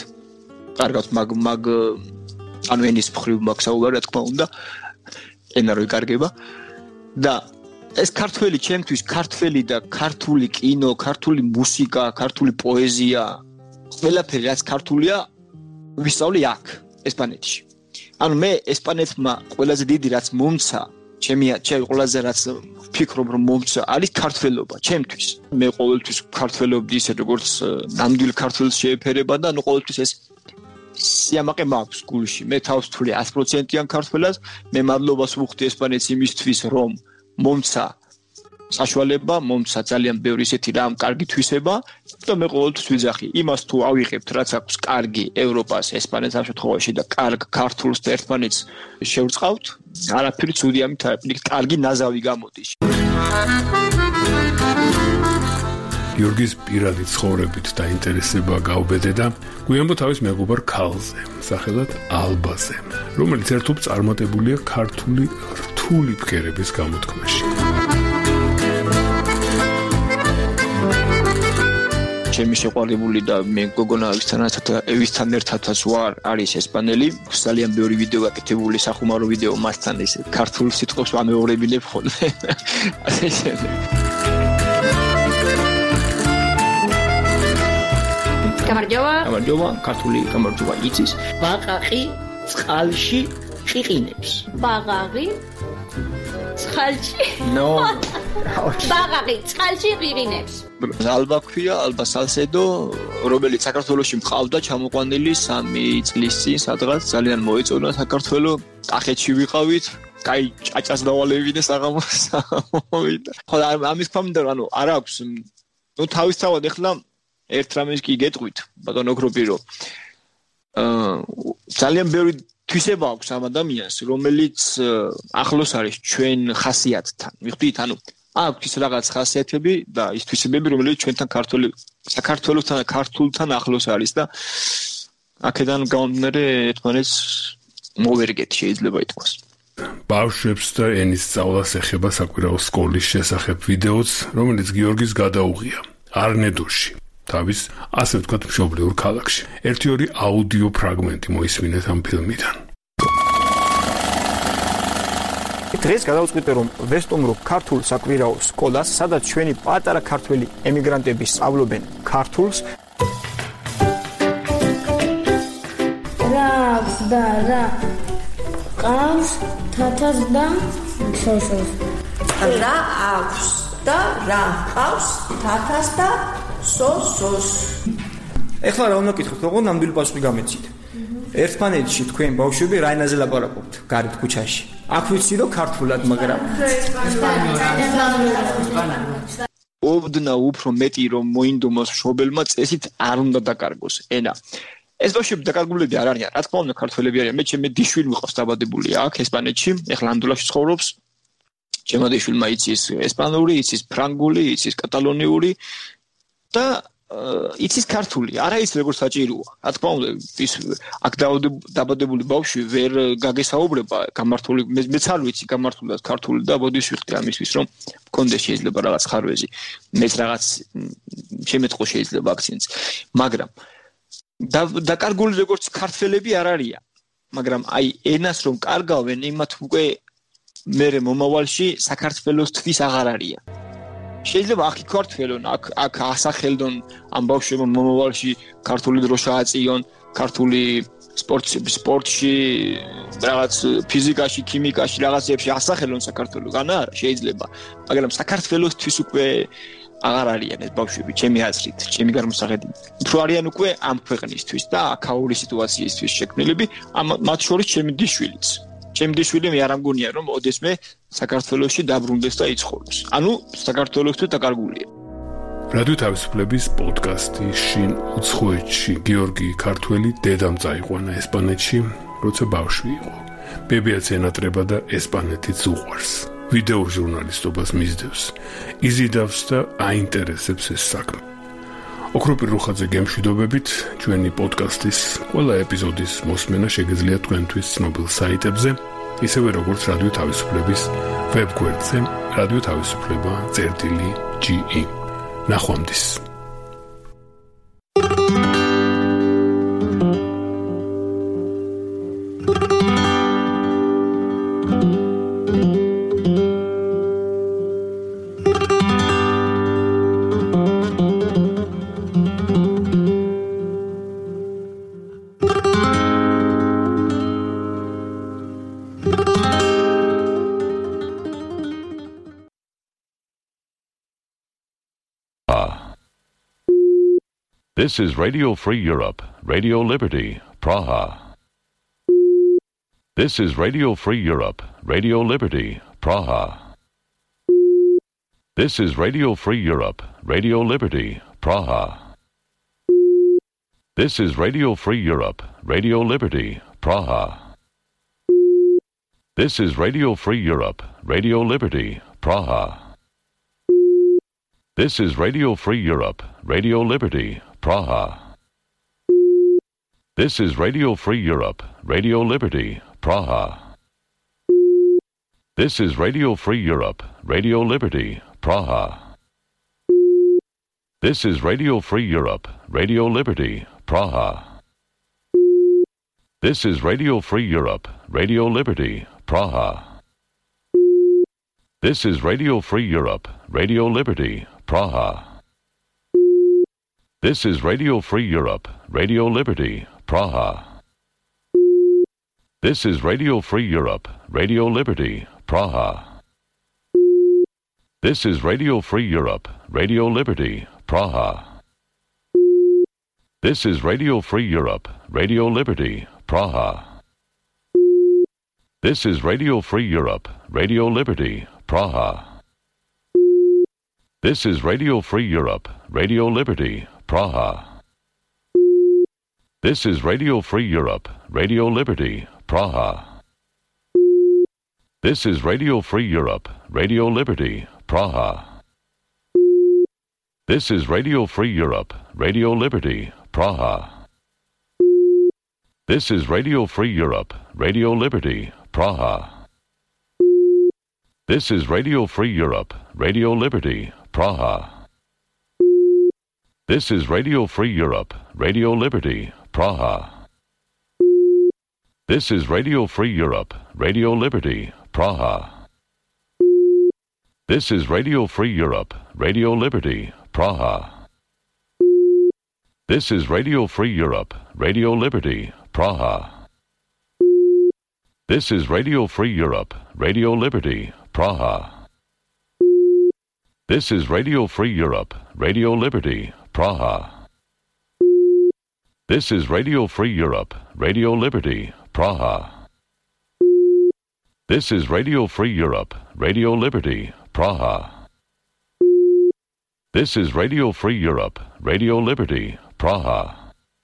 ანუ ენის მხრივ მაქვს საუბარი, რა თქმა უნდა, ენა რო იკარგება და ეს ქართველი ჩემთვის, ქართველი და ქართული კინო, ქართული მუსიკა, ქართული პოეზია, ყველაფერი რაც ქართულია, ვისწავლი აქ, ესპანეთში. ანუ მე ესპანეთმა ყველაზე დიდი რაც მომცა ჩემი ყველაზე რაც ვფიქრობ რომ მომცა არის ქართველობა ჩემთვის მე ყოველთვის ქართველობდი ისე როგორც ნამდვილ ქართველს შეეფერება და ანუ ყოველთვის ეს სიამაყე მაქვს გულში მე თავს ვთვლი 100%-იან ქართველას მე მადლობას ვუხდი ესპანეთს იმისთვის რომ მომცა საშუალება მომცა ძალიან ბევრი ისეთი რამ კარგი თვისება და მე ყოველთვის ვიძახი იმას თუ ავიღებთ რაც აქვს კარგი ევროპას ესპანეთს ამ შემთხვევაში და კარგ ქართულს და ერთმანეთს შევწყავთ არაფერი ცუდი ამით კარგი ნაზავი გამოდის გიორგის პირადი ცხოვრებით დაინტერესება გავბედე და გვიანბო თავის მეგობარ ქალზე სახელად ალბაზე რომელიც ერთობ წარმატებულია ქართული რთული ბგერების გამოთქმაში ჩემი შეყვარებული და მე გოგონა ვისთან ერთადაც ვარ არის ესპანელი ძალიან ბევრი ვიდეო გაკეთებული სახუმარო ვიდეო მასთან ისე ქართულ სიტყვებს ამეორებინებ ხოლმე ასე შემდეგ გამარჯობა ქართული გამარჯობა იცის ბაყაყი წყალში ყიყინებს ბაყაყი წყალში ნო ბაყაყი წყალში ყიყინებს ალბა ქვია ალბა სალსედო რომელიც საქართველოში მყავდა ჩამოყვანილი 3 წლის წინ სადღაც ძალიან მოეწონა საქართველოს კახეთში ვიყავით კაი ჭაჭას დავალევინე საღამოს ხო ამის ფამდა ანუ არ აქვს ნუ თავისთავად ეხლა ერთ რამეს კი გეტყვით ბატონო გროპირო ძალიან ბევრი თვისება აქვს ამ ადამიანს რომელიც ახლოს არის ჩვენ ხასიათთან მიხვდით ანუ აქვს ის რაღაც ხასიათები და ის თვისებები რომელიც ჩვენთან საქართველოსთან და ქართულთან ახლოს არის და აქედან გამომდინარე ერთმანეთს მოვერგეთ შეიძლება ითქვას ბავშვებს და ენის სწავლას ეხება საკვირაო სკოლის შესახებ ვიდეოც რომელიც გიორგის გადაუღია არნედოში თავის ასე ვთქვათ მშობლიურ ქალაქში ერთი-ორი აუდიო ფრაგმენტი მოისმინეთ ამ ფილმიდან დღეს გადავწყვიტე რომ ვესტუმრობ ქართულ საკვირაო სკოლას სადაც ჩვენი პატარა ქართველი ემიგრანტები სწავლობენ ქართულს რავს და რა ყავს თათას და შოშოს რა აქვს და რა ყავს თათას და სოსოს ეხლა რა უნდა გითხოთ როგორ ნამდვილი პასუხი გამეცით ერთმანეთში თქვენ ბავშვები რა ენაზე ლაპარაკობთ გარეთ ქუჩაში აქ ვიცი რომ ქართულად მაგრამ ოდნა უფრო მეტი რომ მოინდომოს მშობელმა წესით არ უნდა დაკარგოს ენა ეს ბავშვები დაკარგულები არ არიან რა თქმა უნდა ქართველები არიან მე ჩემი დიშვილი მიყავს დაბადებული აქ ესპანეთში ეხლა ანდულაში ცხოვრობს ჩემო დიშვილმა იცის ესპანური იცის ფრანგული იცის კატალონიური და იცის ქართული არა ის როგორც საჭიროა რა თქმა უნდა ის აქ დაბადებული ბავშვი ვერ გაგესაუბრება გამართული მეც არ ვიცი გამართულად ქართული და ბოდიში ვიხდი ამისთვის რომ მქონდეს შეიძლება რაღაც ხარვეზი მეც რაღაც შემეწყო შეიძლება აქცენტს მაგრამ დაკარგული როგორც ქართველები არ არიან მაგრამ აი ენას რომ კარგავენ იმათ უკვე მერე მომავალში საქართველოსთვის აღარ არიან შეიძლება აქ ქართველონ აქ ასახელდონ ამ ბავშვებმა მომავალში ქართული დროშა აწიონ ქართული სპორტში რაღაც ფიზიკაში ქიმიკაში რაღაცებში ასახელონ საქართველოს განა შეიძლება მაგრამ საქართველოსთვის უკვე აღარ არიან ეს ბავშვები ჩემი აზრით ჩემი გამოსახედით უფრო არიან უკვე ამ ქვეყნისთვის და აქაური სიტუაციისთვის შექმნილები მათ შორის ჩემი დიშვილიც ჩემი დიშვილი მე არ ამგონია რომ ოდესმე საქართველოში დაბრუნდეს და იცხოვროს. ანუ საქართველოსთვის დაკარგულია. რადიო თავისუფლების პოდკასტი შინ უცხოეთში გიორგი ქართველი დედამ წაიყვანა ესპანეთში, როცა ბავშვი იყო. ბებიაც ენატრება და ესპანეთიც უყვარს. ვიდეო ჟურნალისტობას მისდევს. იზიდავს და აინტერესებს ეს საქმე. ოქროპირ რუხაძე გემშვიდობებით ჩვენი პოდკასტის ყველა ეპიზოდის მოსმენა შეგიძლიათ თქვენთვის ცნობილ საიტებზე, ისევე როგორც რადიო თავისუფლების ვებგვერდზე radioთავისუფლება.ge. ნახვამდის. This is Radio Free Europe, Radio Liberty, Praha. This is Radio Free Europe, Radio Liberty, Praha. This is Radio Free Europe, Radio Liberty, Praha. This is Radio Free Europe, Radio Liberty, Praha. This is Radio Free Europe, Radio Liberty, Praha. This is Radio Free Europe, Radio Liberty, Praha. This is Radio Free Europe, Radio Liberty, Praha. This is Radio Free Europe, Radio Liberty, Praha. This is Radio Free Europe, Radio Liberty, Praha. This is Radio Free Europe, Radio Liberty, Praha. This is Radio Free Europe, Radio Liberty, Praha. This is Radio Free Europe, Radio Liberty, Praha. This is Radio Free Europe, Radio Liberty, Praha. This is Radio Free Europe, Radio Liberty, Praha. This is Radio Free Europe, Radio Liberty, Praha. This is Radio Free Europe, Radio Liberty, Praha. This is Radio Free Europe, Radio Liberty, Praha. This is Radio Free Europe, Radio Liberty, Praha. This is Radio Free Europe, Radio Liberty, Praha. This is Radio Free Europe, Radio Liberty, Praha. This is Radio Free Europe, Radio Liberty, Praha. This is Radio Free Europe, Radio Liberty, Praha. This is Radio Free Europe, Radio Liberty, Praha. This is Radio Free Europe, Radio Liberty, Praha. This is Radio Free Europe, Radio Liberty, Praha. This is Radio Free Europe, Radio Liberty, Praha. This is Radio Free Europe, Radio Liberty, Praha. This is Radio Free Europe, Radio Liberty, Praha. This is Radio Free Europe, Radio Liberty, Praha. This is Radio Free Europe, Radio Liberty, Praha. This is Radio Free Europe, Radio Liberty, Praha.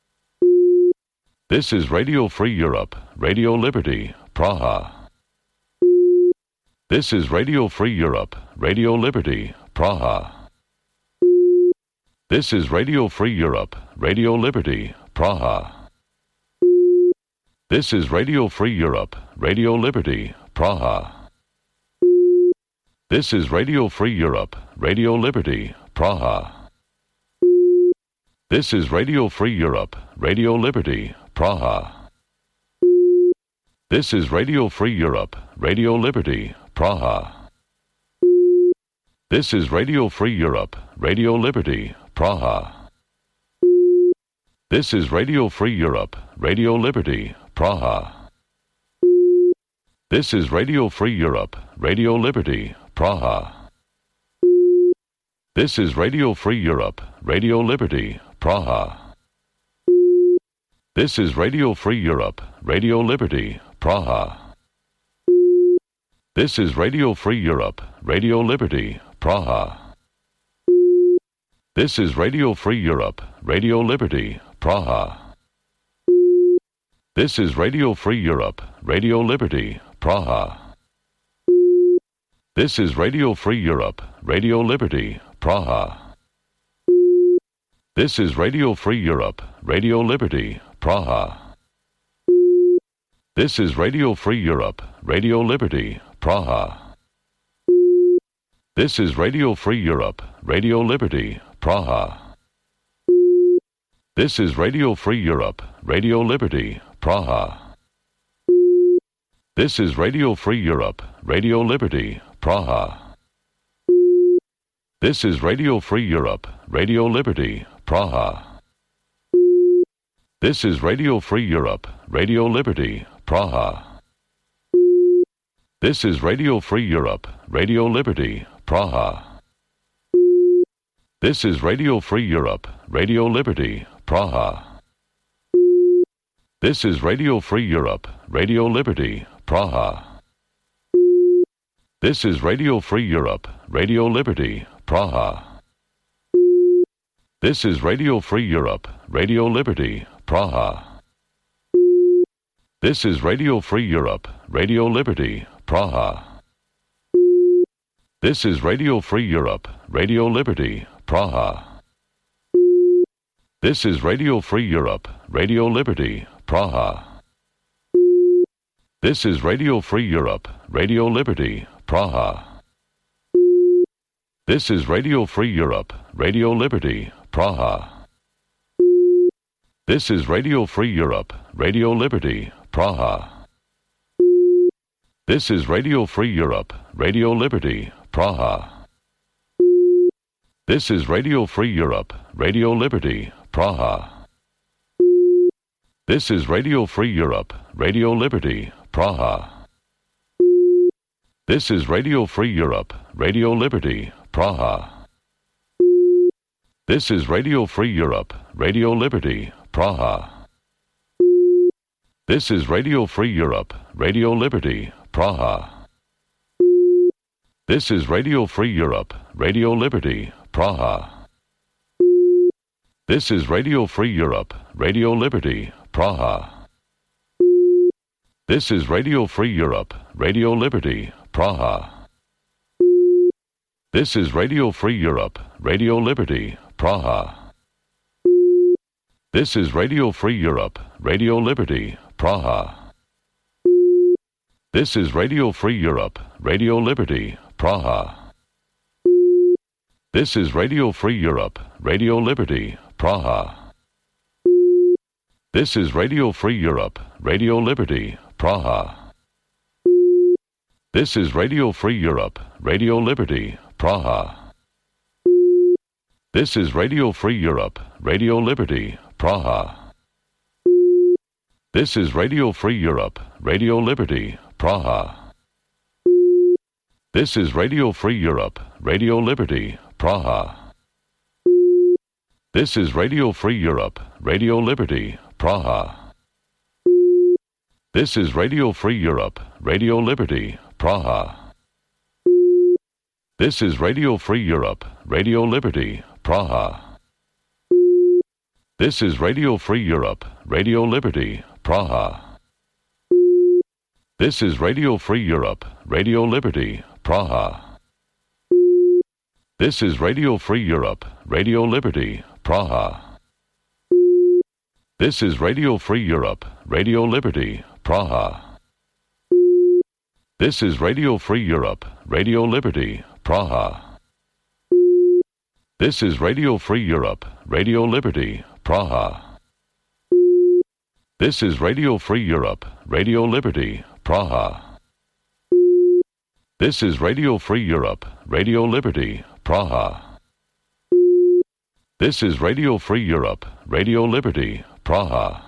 This is Radio Free Europe, Radio Liberty, Praha. This is Radio Free Europe, Radio Liberty, Praha. This is Radio Free Europe, Radio Liberty, Praha. This is Radio Free Europe, Radio Liberty, Praha. This is Radio Free Europe, Radio Liberty, Praha. This is Radio Free Europe, Radio Liberty, Praha. This is Radio Free Europe, Radio Liberty, Praha. This is Radio Free Europe, Radio Liberty, Praha. This is Radio Free Europe, Radio Liberty, Praha. This is Radio Free Europe, Radio Liberty, Praha. This is Radio Free Europe, Radio Liberty, Praha. This is Radio Free Europe, Radio Liberty, Praha. This is Radio Free Europe, Radio Liberty, Praha. This is Radio Free Europe, Radio Liberty, Praha. This is Radio Free Europe, Radio Liberty, Praha. This is Radio Free Europe, Radio Liberty, Praha. This is Radio Free Europe, Radio Liberty, Praha. This is Radio Free Europe, Radio Liberty, Praha. This is Radio Free Europe, Radio Liberty, Praha. This is Radio Free Europe, Radio Liberty, Praha. This is Radio Free Europe, Radio Liberty, Praha. This is Radio Free Europe, Radio Liberty, Praha. This is Radio Free Europe, Radio Liberty, Praha. This is Radio Free Europe, Radio Liberty, Praha. This is Radio Free Europe, Radio Liberty, Praha. This is Radio Free Europe, Radio Liberty, Praha. This is Radio Free Europe, Radio Liberty, Praha. This is Radio Free Europe, Radio Liberty, Praha. This is Radio Free Europe, Radio Liberty, Praha. This is Radio Free Europe, Radio Liberty, Praha. This is Radio Free Europe, Radio Liberty, Praha. This is Radio Free Europe, Radio Liberty, Praha. This is Radio Free Europe, Radio Liberty, Praha. This is Radio Free Europe, Radio Liberty, Praha. This is Radio Free Europe, Radio Liberty, Praha. This is Radio Free Europe, Radio Liberty, Praha. This is Radio Free Europe, Radio Liberty, Praha. This is Radio Free Europe, Radio Liberty, Praha. This is Radio Free Europe, Radio Liberty, Praha. This is Radio Free Europe, Radio Liberty, Praha. This is Radio Free Europe, Radio Liberty, Praha. This is Radio Free Europe, Radio Liberty, Praha. This is Radio Free Europe, Radio Liberty, Praha. This is Radio Free Europe, Radio Liberty, Praha. This is Radio Free Europe, Radio Liberty, Praha. This is Radio Free Europe, Radio Liberty, Praha. This is Radio Free Europe, Radio Liberty, Praha. This is Radio Free Europe, Radio Liberty, Praha. This is Radio Free Europe, Radio Liberty, Praha. This is Radio Free Europe, Radio Liberty, Praha. This is Radio Free Europe, Radio Liberty, Praha. This is Radio Free Europe, Radio Liberty, Praha. This is Radio Free Europe, Radio Liberty, Praha. This is Radio Free Europe, Radio Liberty, Praha. This is Radio Free Europe, Radio Liberty, Praha. This is Radio Free Europe, Radio Liberty, Praha. This is Radio Free Europe, Radio Liberty, Praha. This is Radio Free Europe, Radio Liberty, Praha. This is Radio Free Europe, Radio Liberty, Praha. This is Radio Free Europe, Radio Liberty, Praha. This is Radio Free Europe, Radio Liberty, Praha. This is Radio Free Europe, Radio Liberty, Praha. This is Radio Free Europe, Radio Liberty, Praha. This is Radio Free Europe, Radio Liberty, Praha.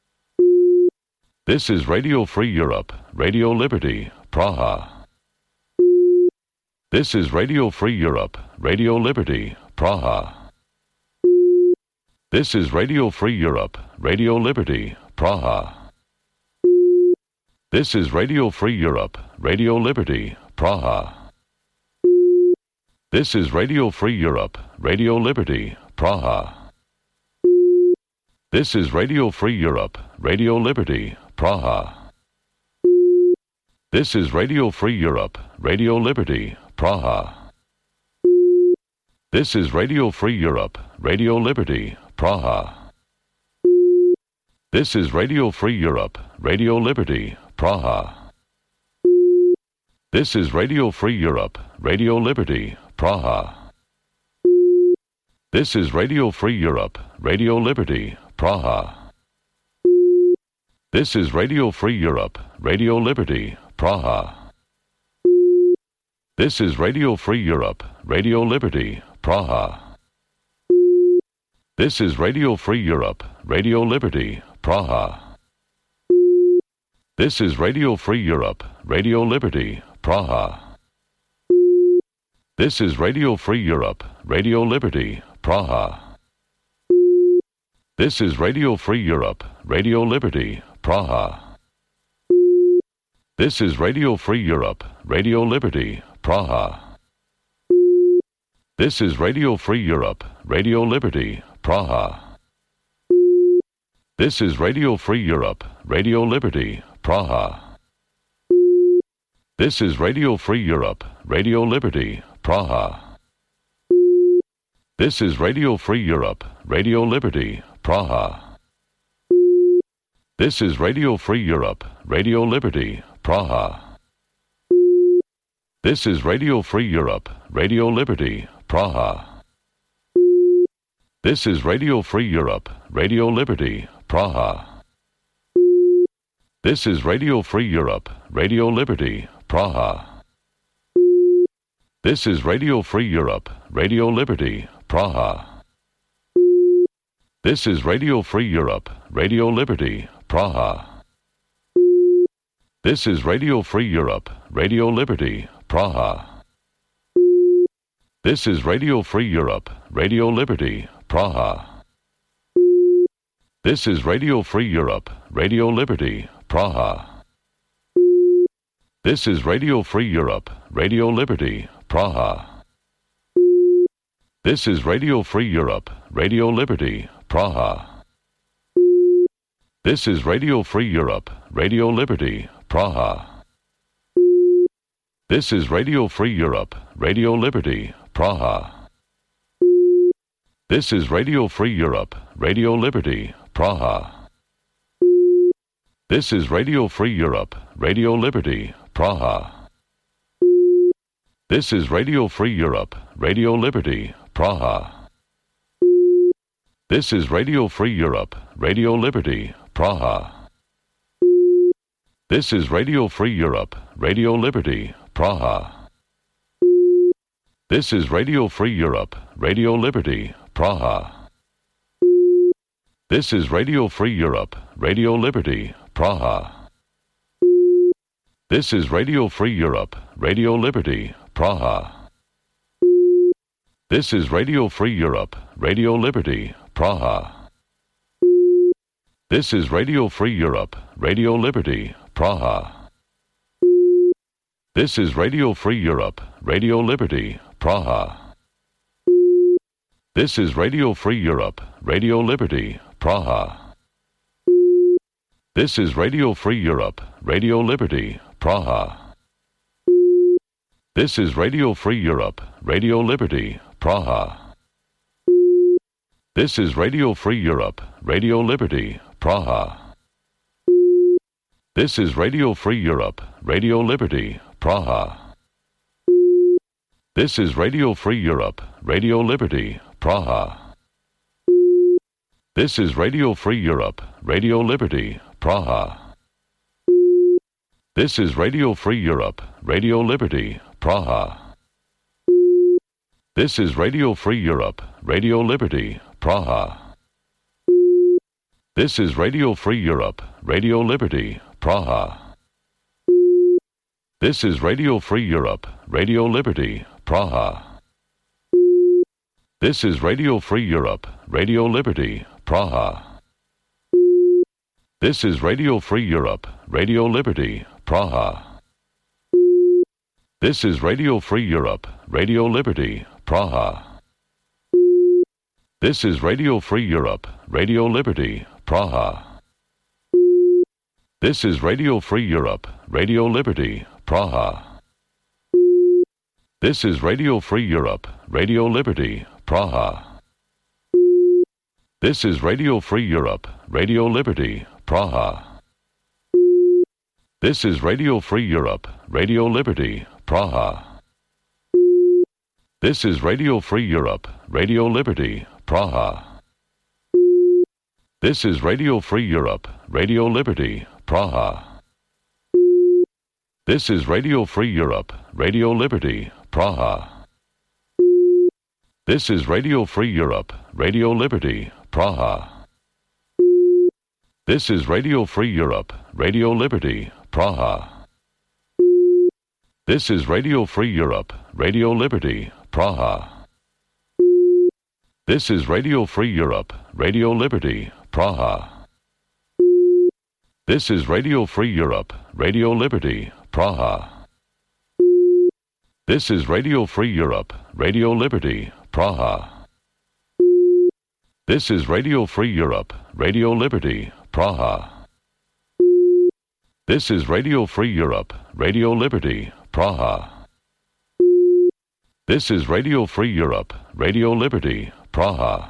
This is Radio Free Europe, Radio Liberty, Praha. This is Radio Free Europe, Radio Liberty, Praha. This is Radio Free Europe, Radio Liberty, Praha. This is Radio Free Europe, Radio Liberty, Praha. This is Radio Free Europe, Radio Liberty, Praha. This is Radio Free Europe, Radio Liberty, Praha. This is Radio Free Europe, Radio Liberty, Praha. This is Radio Free Europe, Radio Liberty, Praha. This is Radio Free Europe, Radio Liberty, Praha. This is Radio Free Europe, Radio Liberty, Praha. This is Radio Free Europe, Radio Liberty, Praha. This is Radio Free Europe, Radio Liberty, Praha. This is Radio Free Europe, Radio Liberty, Praha. This is Radio Free Europe, Radio Liberty, Praha. This is Radio Free Europe, Radio Liberty, Praha. This is Radio Free Europe, Radio Liberty, Praha. This is Radio Free Europe, Radio Liberty, Praha. This is Radio Free Europe, Radio Liberty, Praha. This is Radio Free Europe, Radio Liberty, Praha. This is Radio Free Europe, Radio Liberty, Praha. This is Radio Free Europe, Radio Liberty, Praha. This is Radio Free Europe, Radio Liberty, Praha. This is Radio Free Europe, Radio Liberty, Praha. This is Radio Free Europe, Radio Liberty, Praha. This is Radio Free Europe, Radio Liberty, Praha. This is Radio Free Europe, Radio Liberty, Praha. This is Radio Free Europe, Radio Liberty, Praha. This is Radio Free Europe, Radio Liberty, Praha. This is Radio Free Europe, Radio Liberty, Praha. This is Radio Free Europe, Radio Liberty, Praha. This is Radio Free Europe, Radio Liberty, Praha. This is Radio Free Europe, Radio Liberty, Praha. This is Radio Free Europe, Radio Liberty, Praha. This is Radio Free Europe, Radio Liberty, Praha. This is Radio Free Europe, Radio Liberty, Praha. This is Radio Free Europe, Radio Liberty, Praha. This is Radio Free Europe, Radio Liberty, Praha. This is Radio Free Europe, Radio Liberty, Praha. This is Radio Free Europe, Radio Liberty, Praha. This is Radio Free Europe, Radio Liberty, Praha. This is Radio Free Europe, Radio Liberty, Praha. This is Radio Free Europe, Radio Liberty, Praha. This is Radio Free Europe, Radio Liberty, Praha. This is Radio Free Europe, Radio Liberty, Praha. This is Radio Free Europe, Radio Liberty, Praha. This is Radio Free Europe, Radio Liberty, Praha. This is Radio Free Europe, Radio Liberty, Praha. This is Radio Free Europe, Radio Liberty, Praha. This is Radio Free Europe, Radio Liberty, Praha. This is Radio Free Europe, Radio Liberty, Praha. This is Radio Free Europe, Radio Liberty, Praha. This is Radio Free Europe, Radio Liberty, Praha. This is Radio Free Europe, Radio Liberty, Praha. This is Radio Free Europe, Radio Liberty, Praha. This is Radio Free Europe, Radio Liberty, Praha. This is Radio Free Europe, Radio Liberty, Praha. This is Radio Free Europe, Radio Liberty, Praha. This is Radio Free Europe, Radio Liberty, Praha. This is Radio Free Europe, Radio Liberty, Praha. This is Radio Free Europe, Radio Liberty, Praha. This is Radio Free Europe, Radio Liberty, Praha. This is Radio Free Europe, Radio Liberty, Praha. This is Radio Free Europe, Radio Liberty, Praha. This is Radio Free Europe, Radio Liberty, Praha. This is Radio Free Europe, Radio Liberty, Praha. This is Radio Free Europe, Radio Liberty, Praha. This is Radio Free Europe, Radio Liberty, Praha. This is Radio Free Europe, Radio Liberty, Praha. This is Radio Free Europe, Radio Liberty, Praha. This is Radio Free Europe, Radio Liberty, Praha. This is Radio Free Europe, Radio Liberty, Praha. This is Radio Free Europe, Radio Liberty, Praha. This is Radio Free Europe, Radio Liberty, Praha. This is Radio Free Europe, Radio Liberty, Praha. This is Radio Free Europe, Radio Liberty, Praha. This is Radio Free Europe, Radio Liberty, Praha. This is Radio Free Europe, Radio Liberty, Praha.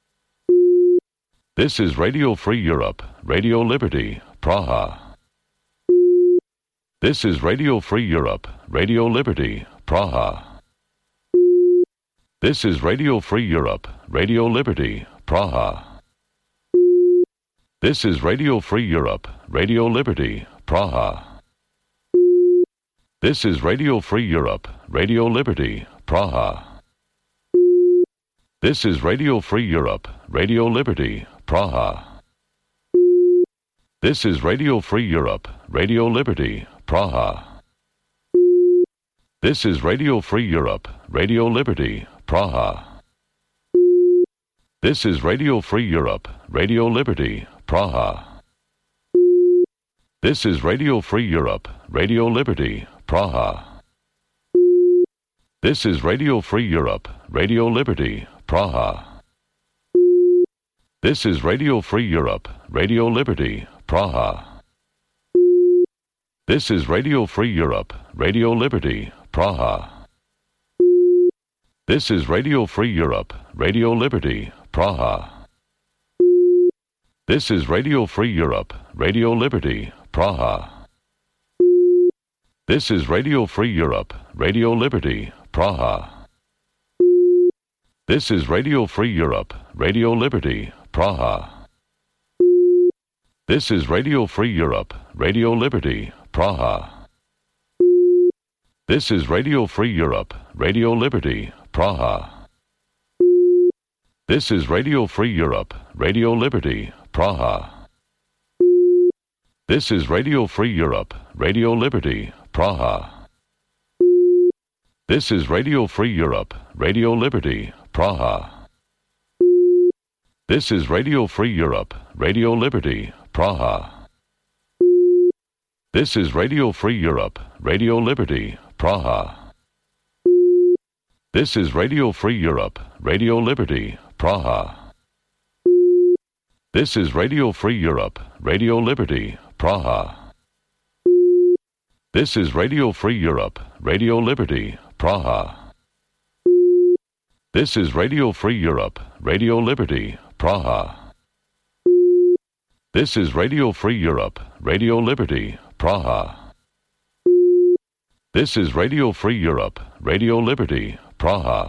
This is Radio Free Europe, Radio Liberty, Praha. This is Radio Free Europe, Radio Liberty, Praha. This is Radio Free Europe, Radio Liberty, Praha. This is Radio Free Europe, Radio Liberty, Praha. This is Radio Free Europe, Radio Liberty, Praha. This is Radio Free Europe, Radio Liberty, Praha. This is Radio Free Europe, Radio Liberty, Praha. This is Radio Free Europe, Radio Liberty, Praha. This is Radio Free Europe, Radio Liberty, Praha. This is Radio Free Europe, Radio Liberty, Praha. This is Radio Free Europe, Radio Liberty, Praha. This is Radio Free Europe, Radio Liberty, Praha. This is Radio Free Europe, Radio Liberty, Praha. This is Radio Free Europe, Radio Liberty, Praha. This is Radio Free Europe, Radio Liberty, Praha. This is Radio Free Europe, Radio Liberty, Praha. This is Radio Free Europe, Radio Liberty, Praha. This is Radio Free Europe, Radio Liberty, Praha. This is Radio Free Europe, Radio Liberty, Praha. This is Radio Free Europe, Radio Liberty, Praha. This is Radio Free Europe, Radio Liberty, Praha. This is Radio Free Europe, Radio Liberty, Praha. This is Radio Free Europe, Radio Liberty, Praha. This is Radio Free Europe, Radio Liberty, Praha. This is Radio Free Europe, Radio Liberty, Praha. This is Radio Free Europe, Radio Liberty, Praha. This is Radio Free Europe, Radio Liberty, Praha. This is Radio Free Europe, Radio Liberty, Praha. This is Radio Free Europe, Radio Liberty, Praha. This is Radio Free Europe, Radio Liberty, Praha.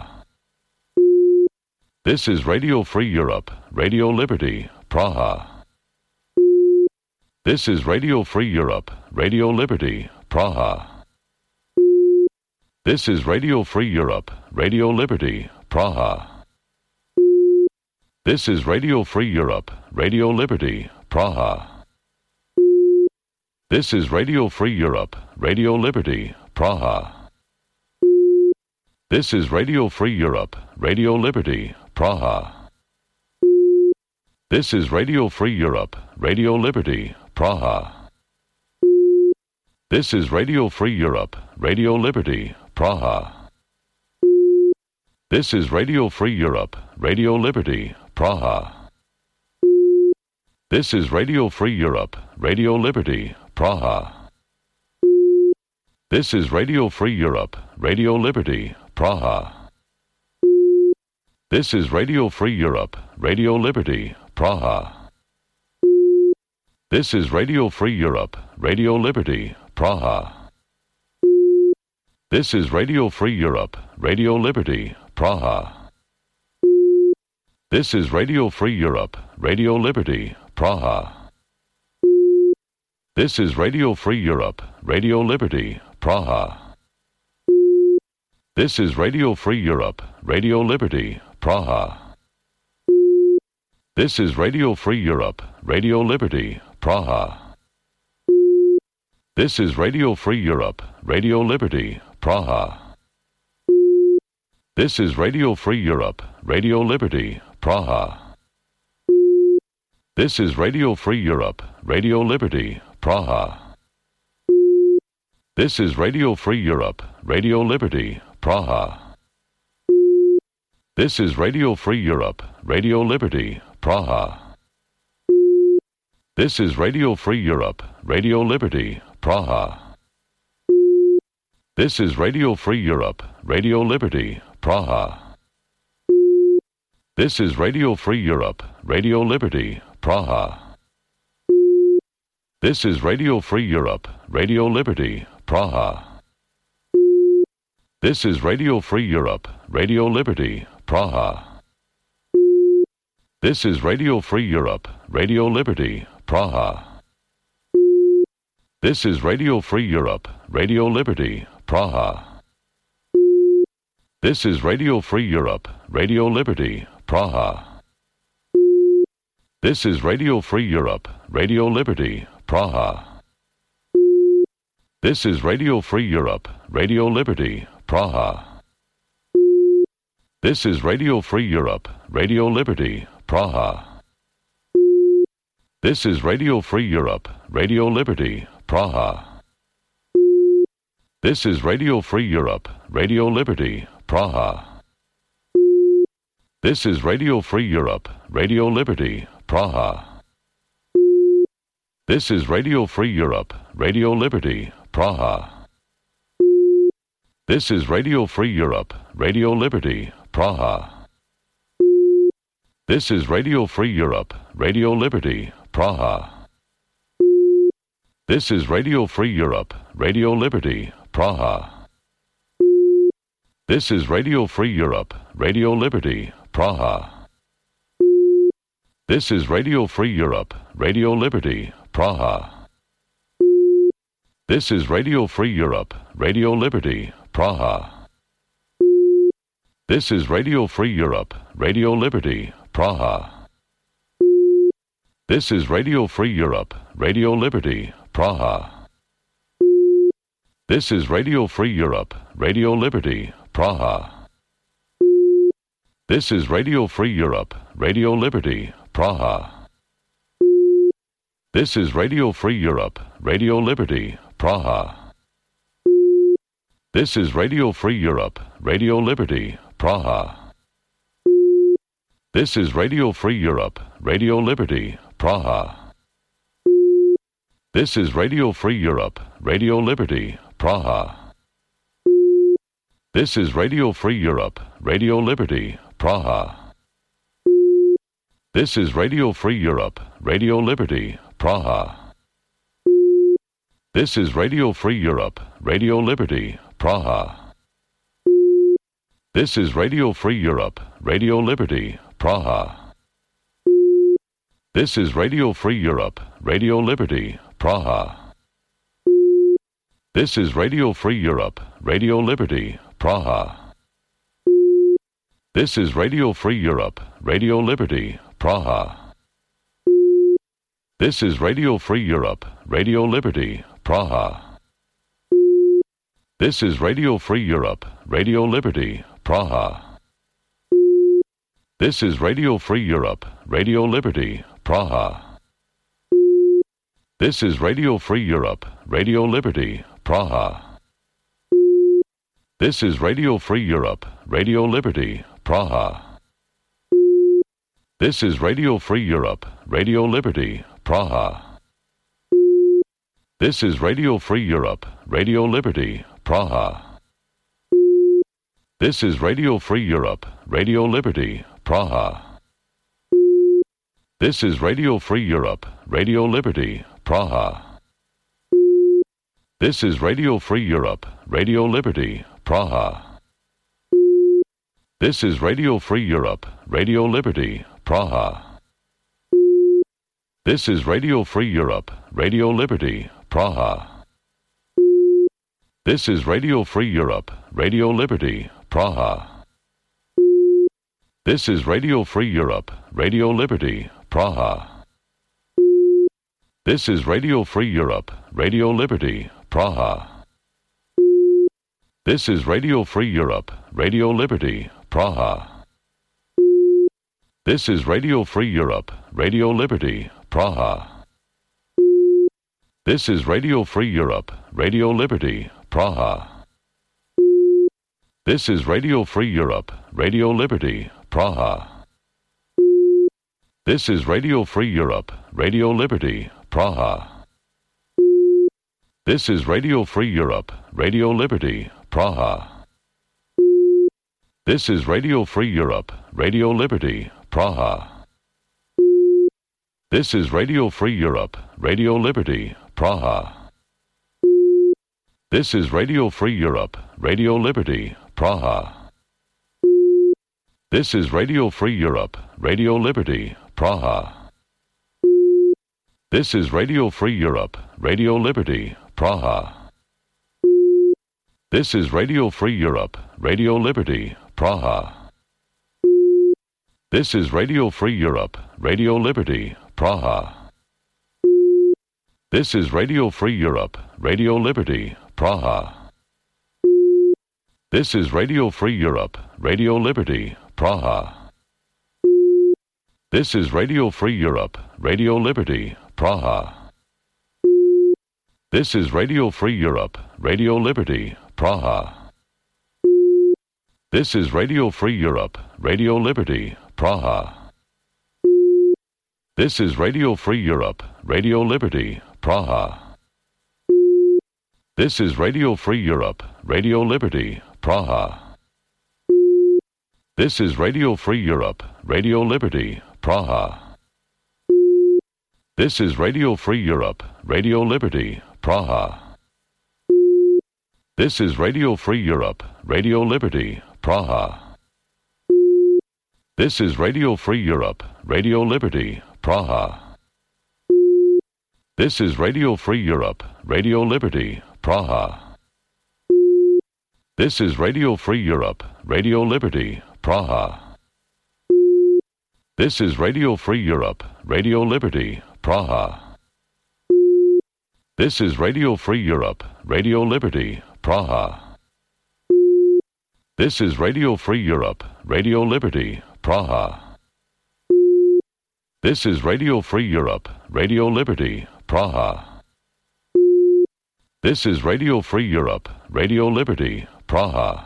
This is Radio Free Europe, Radio Liberty, Praha. This is Radio Free Europe, Radio Liberty, Praha. This is Radio Free Europe, Radio Liberty, Praha. This is Radio Free Europe, Radio Liberty, Praha. This is Radio Free Europe, Radio Liberty, Praha. This is Radio Free Europe, Radio Liberty, Praha. This is Radio Free Europe, Radio Liberty, Praha. This is Radio Free Europe, Radio Liberty, Praha. This is Radio Free Europe, Radio Liberty, Praha. This is Radio Free Europe, Radio Liberty, Praha. This is Radio Free Europe, Radio Liberty, Praha. This is Radio Free Europe, Radio Liberty, Praha. This is Radio Free Europe, Radio Liberty, Praha. This is Radio Free Europe, Radio Liberty, Praha. This is Radio Free Europe, Radio Liberty, Praha. This is Radio Free Europe, Radio Liberty, Praha. This is Radio Free Europe, Radio Liberty, Praha. This is Radio Free Europe, Radio Liberty, Praha. This is Radio Free Europe, Radio Liberty, Praha. This is Radio Free Europe, Radio Liberty, Praha. This is Radio Free Europe, Radio Liberty, Praha. This is Radio Free Europe, Radio Liberty, Praha. This is Radio Free Europe, Radio Liberty, Praha. This is Radio Free Europe, Radio Liberty, Praha. This is Radio Free Europe, Radio Liberty, Praha. This is Radio Free Europe, Radio Liberty, Praha. This is Radio Free Europe, Radio Liberty, Praha. This is Radio Free Europe, Radio Liberty, Praha. This is Radio Free Europe, Radio Liberty, Praha. This is Radio Free Europe, Radio Liberty, Praha. This is Radio Free Europe, Radio Liberty, Praha. This is Radio Free Europe, Radio Liberty, Praha. This is Radio Free Europe, Radio Liberty, Praha. This is Radio Free Europe, Radio Liberty, Praha. This is Radio Free Europe, Radio Liberty, Praha. This is Radio Free Europe, Radio Liberty, Praha. This is Radio Free Europe, Radio Liberty, Praha. This is Radio Free Europe, Radio Liberty, Praha. This is Radio Free Europe, Radio Liberty, Praha. This is Radio Free Europe, Radio Liberty, Praha. This is Radio Free Europe, Radio Liberty, Praha. This is Radio Free Europe, Radio Liberty, Praha. This is Radio Free Europe, Radio Liberty, Praha. This is Radio Free Europe, Radio Liberty, Praha. This is Radio Free Europe, Radio Liberty, Praha. This is Radio Free Europe, Radio Liberty, Praha. This is Radio Free Europe, Radio Liberty, Praha. This is Radio Free Europe, Radio Liberty, Praha. This is Radio Free Europe, Radio Liberty, Praha. This is Radio Free Europe, Radio Liberty, Praha. This is Radio Free Europe, Radio Liberty, Praha. This is Radio Free Europe, Radio Liberty, Praha. This is Radio Free Europe, Radio Liberty, Praha. This is Radio Free Europe, Radio Liberty, Praha. This is Radio Free Europe, Radio Liberty, Praha. This is Radio Free Europe, Radio Liberty, Praha. This is Radio Free Europe, Radio Liberty, Praha. This is Radio Free Europe, Radio Liberty, Praha. This is Radio Free Europe, Radio Liberty, Praha. This is Radio Free Europe, Radio Liberty, Praha. This is Radio Free Europe, Radio Liberty, Praha. This is Radio Free Europe, Radio Liberty, Praha. This is Radio Free Europe, Radio Liberty, Praha. This is Radio Free Europe, Radio Liberty, Praha. This is Radio Free Europe, Radio Liberty, Praha. This is Radio Free Europe, Radio Liberty, Praha. This is Radio Free Europe, Radio Liberty, Praha. This is Radio Free Europe, Radio Liberty, Praha. This is Radio Free Europe, Radio Liberty, Praha. This is Radio Free Europe, Radio Liberty, Praha. This is Radio Free Europe, Radio Liberty, Praha. This is Radio Free Europe, Radio Liberty, Praha. This is Radio Free Europe, Radio Liberty, Praha. This is Radio Free Europe, Radio Liberty, Praha. This is Radio Free Europe, Radio Liberty, Praha. This is Radio Free Europe, Radio Liberty, Praha. This is Radio Free Europe, Radio Liberty, Praha. This is Radio Free Europe, Radio Liberty, Praha. This is Radio Free Europe, Radio Liberty, Praha. This is Radio Free Europe, Radio Liberty, Praha. This is Radio Free Europe, Radio Liberty, Praha. This is Radio Free Europe, Radio Liberty, Praha. This is Radio Free Europe, Radio Liberty, Praha. This is Radio Free Europe, Radio Liberty, Praha. This is Radio Free Europe, Radio Liberty, Praha. This is Radio Free Europe, Radio Liberty, Praha. This is Radio Free Europe, Radio Liberty, Praha. This is Radio Free Europe, Radio Liberty, Praha. This is Radio Free Europe, Radio Liberty, Praha. This is Radio Free Europe, Radio Liberty, Praha. This is Radio Free Europe, Radio Liberty, Praha. This is Radio Free Europe, Radio Liberty, Praha. This is Radio Free Europe, Radio Liberty, Praha. This is Radio Free Europe, Radio Liberty, Praha. This is Radio Free Europe, Radio Liberty, Praha. This is Radio Free Europe, Radio Liberty, Praha. This is Radio Free Europe, Radio Liberty, Praha. This is Radio Free Europe, Radio Liberty, Praha. This is Radio Free Europe, Radio Liberty, Praha. This is Radio Free Europe, Radio Liberty, Praha. This is Radio Free Europe, Radio Liberty, Praha. This is Radio Free Europe, Radio Liberty, Praha. This is Radio Free Europe, Radio Liberty, Praha. This is Radio Free Europe, Radio Liberty, Praha. This is Radio Free Europe, Radio Liberty, Praha.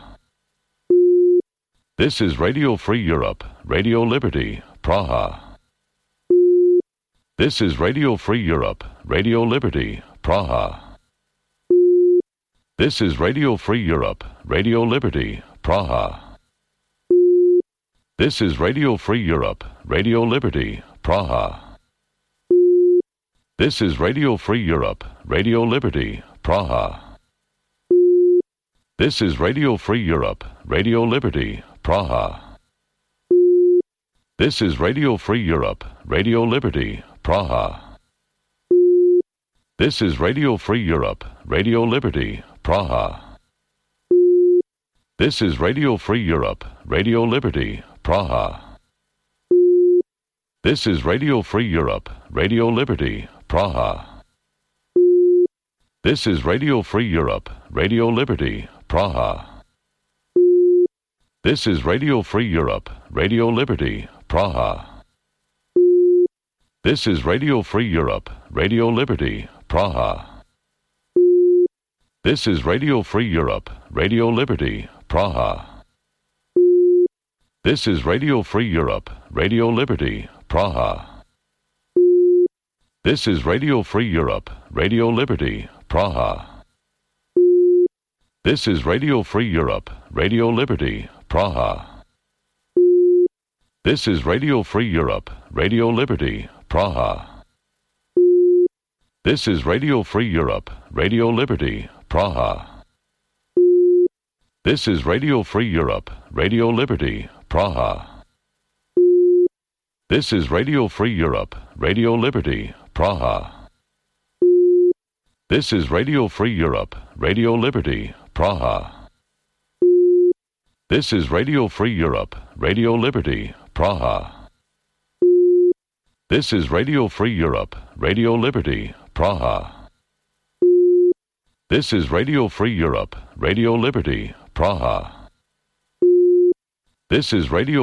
This is Radio Free Europe, Radio Liberty, Praha. This is Radio Free Europe, Radio Liberty, Praha. This is Radio Free Europe, Radio Liberty, Praha. This is Radio Free Europe, Radio Liberty, Praha. This is Radio Free Europe, Radio Liberty, Praha. This is Radio Free Europe, Radio Liberty, Praha. This is Radio Free Europe, Radio Liberty, Praha. This is Radio Free Europe, Radio Liberty, Praha. This is Radio Free Europe, Radio Liberty, Praha. This is Radio Free Europe, Radio Liberty, Praha. This is Radio Free Europe, Radio Liberty, Praha. This is Radio Free Europe, Radio Liberty, Praha. This is Radio Free Europe, Radio Liberty, Praha. This is Radio Free Europe, Radio Liberty, Praha. This is Radio Free Europe, Radio Liberty, Praha. This is Radio Free Europe, Radio Liberty, Praha. This is Radio Free Europe, Radio Liberty, Praha. This is Radio Free Europe, Radio Liberty, Praha. This is Radio Free Europe, Radio Liberty, Praha. This is Radio Free Europe, Radio Liberty, Praha. This is Radio Free Europe, Radio Liberty, Praha. This is Radio Free Europe, Radio Liberty, Praha. This is Radio Free Europe, Radio Liberty, Praha. This is Radio Free Europe, Radio Liberty, Praha. This is Radio Free Europe, Radio Liberty, Praha. This is Radio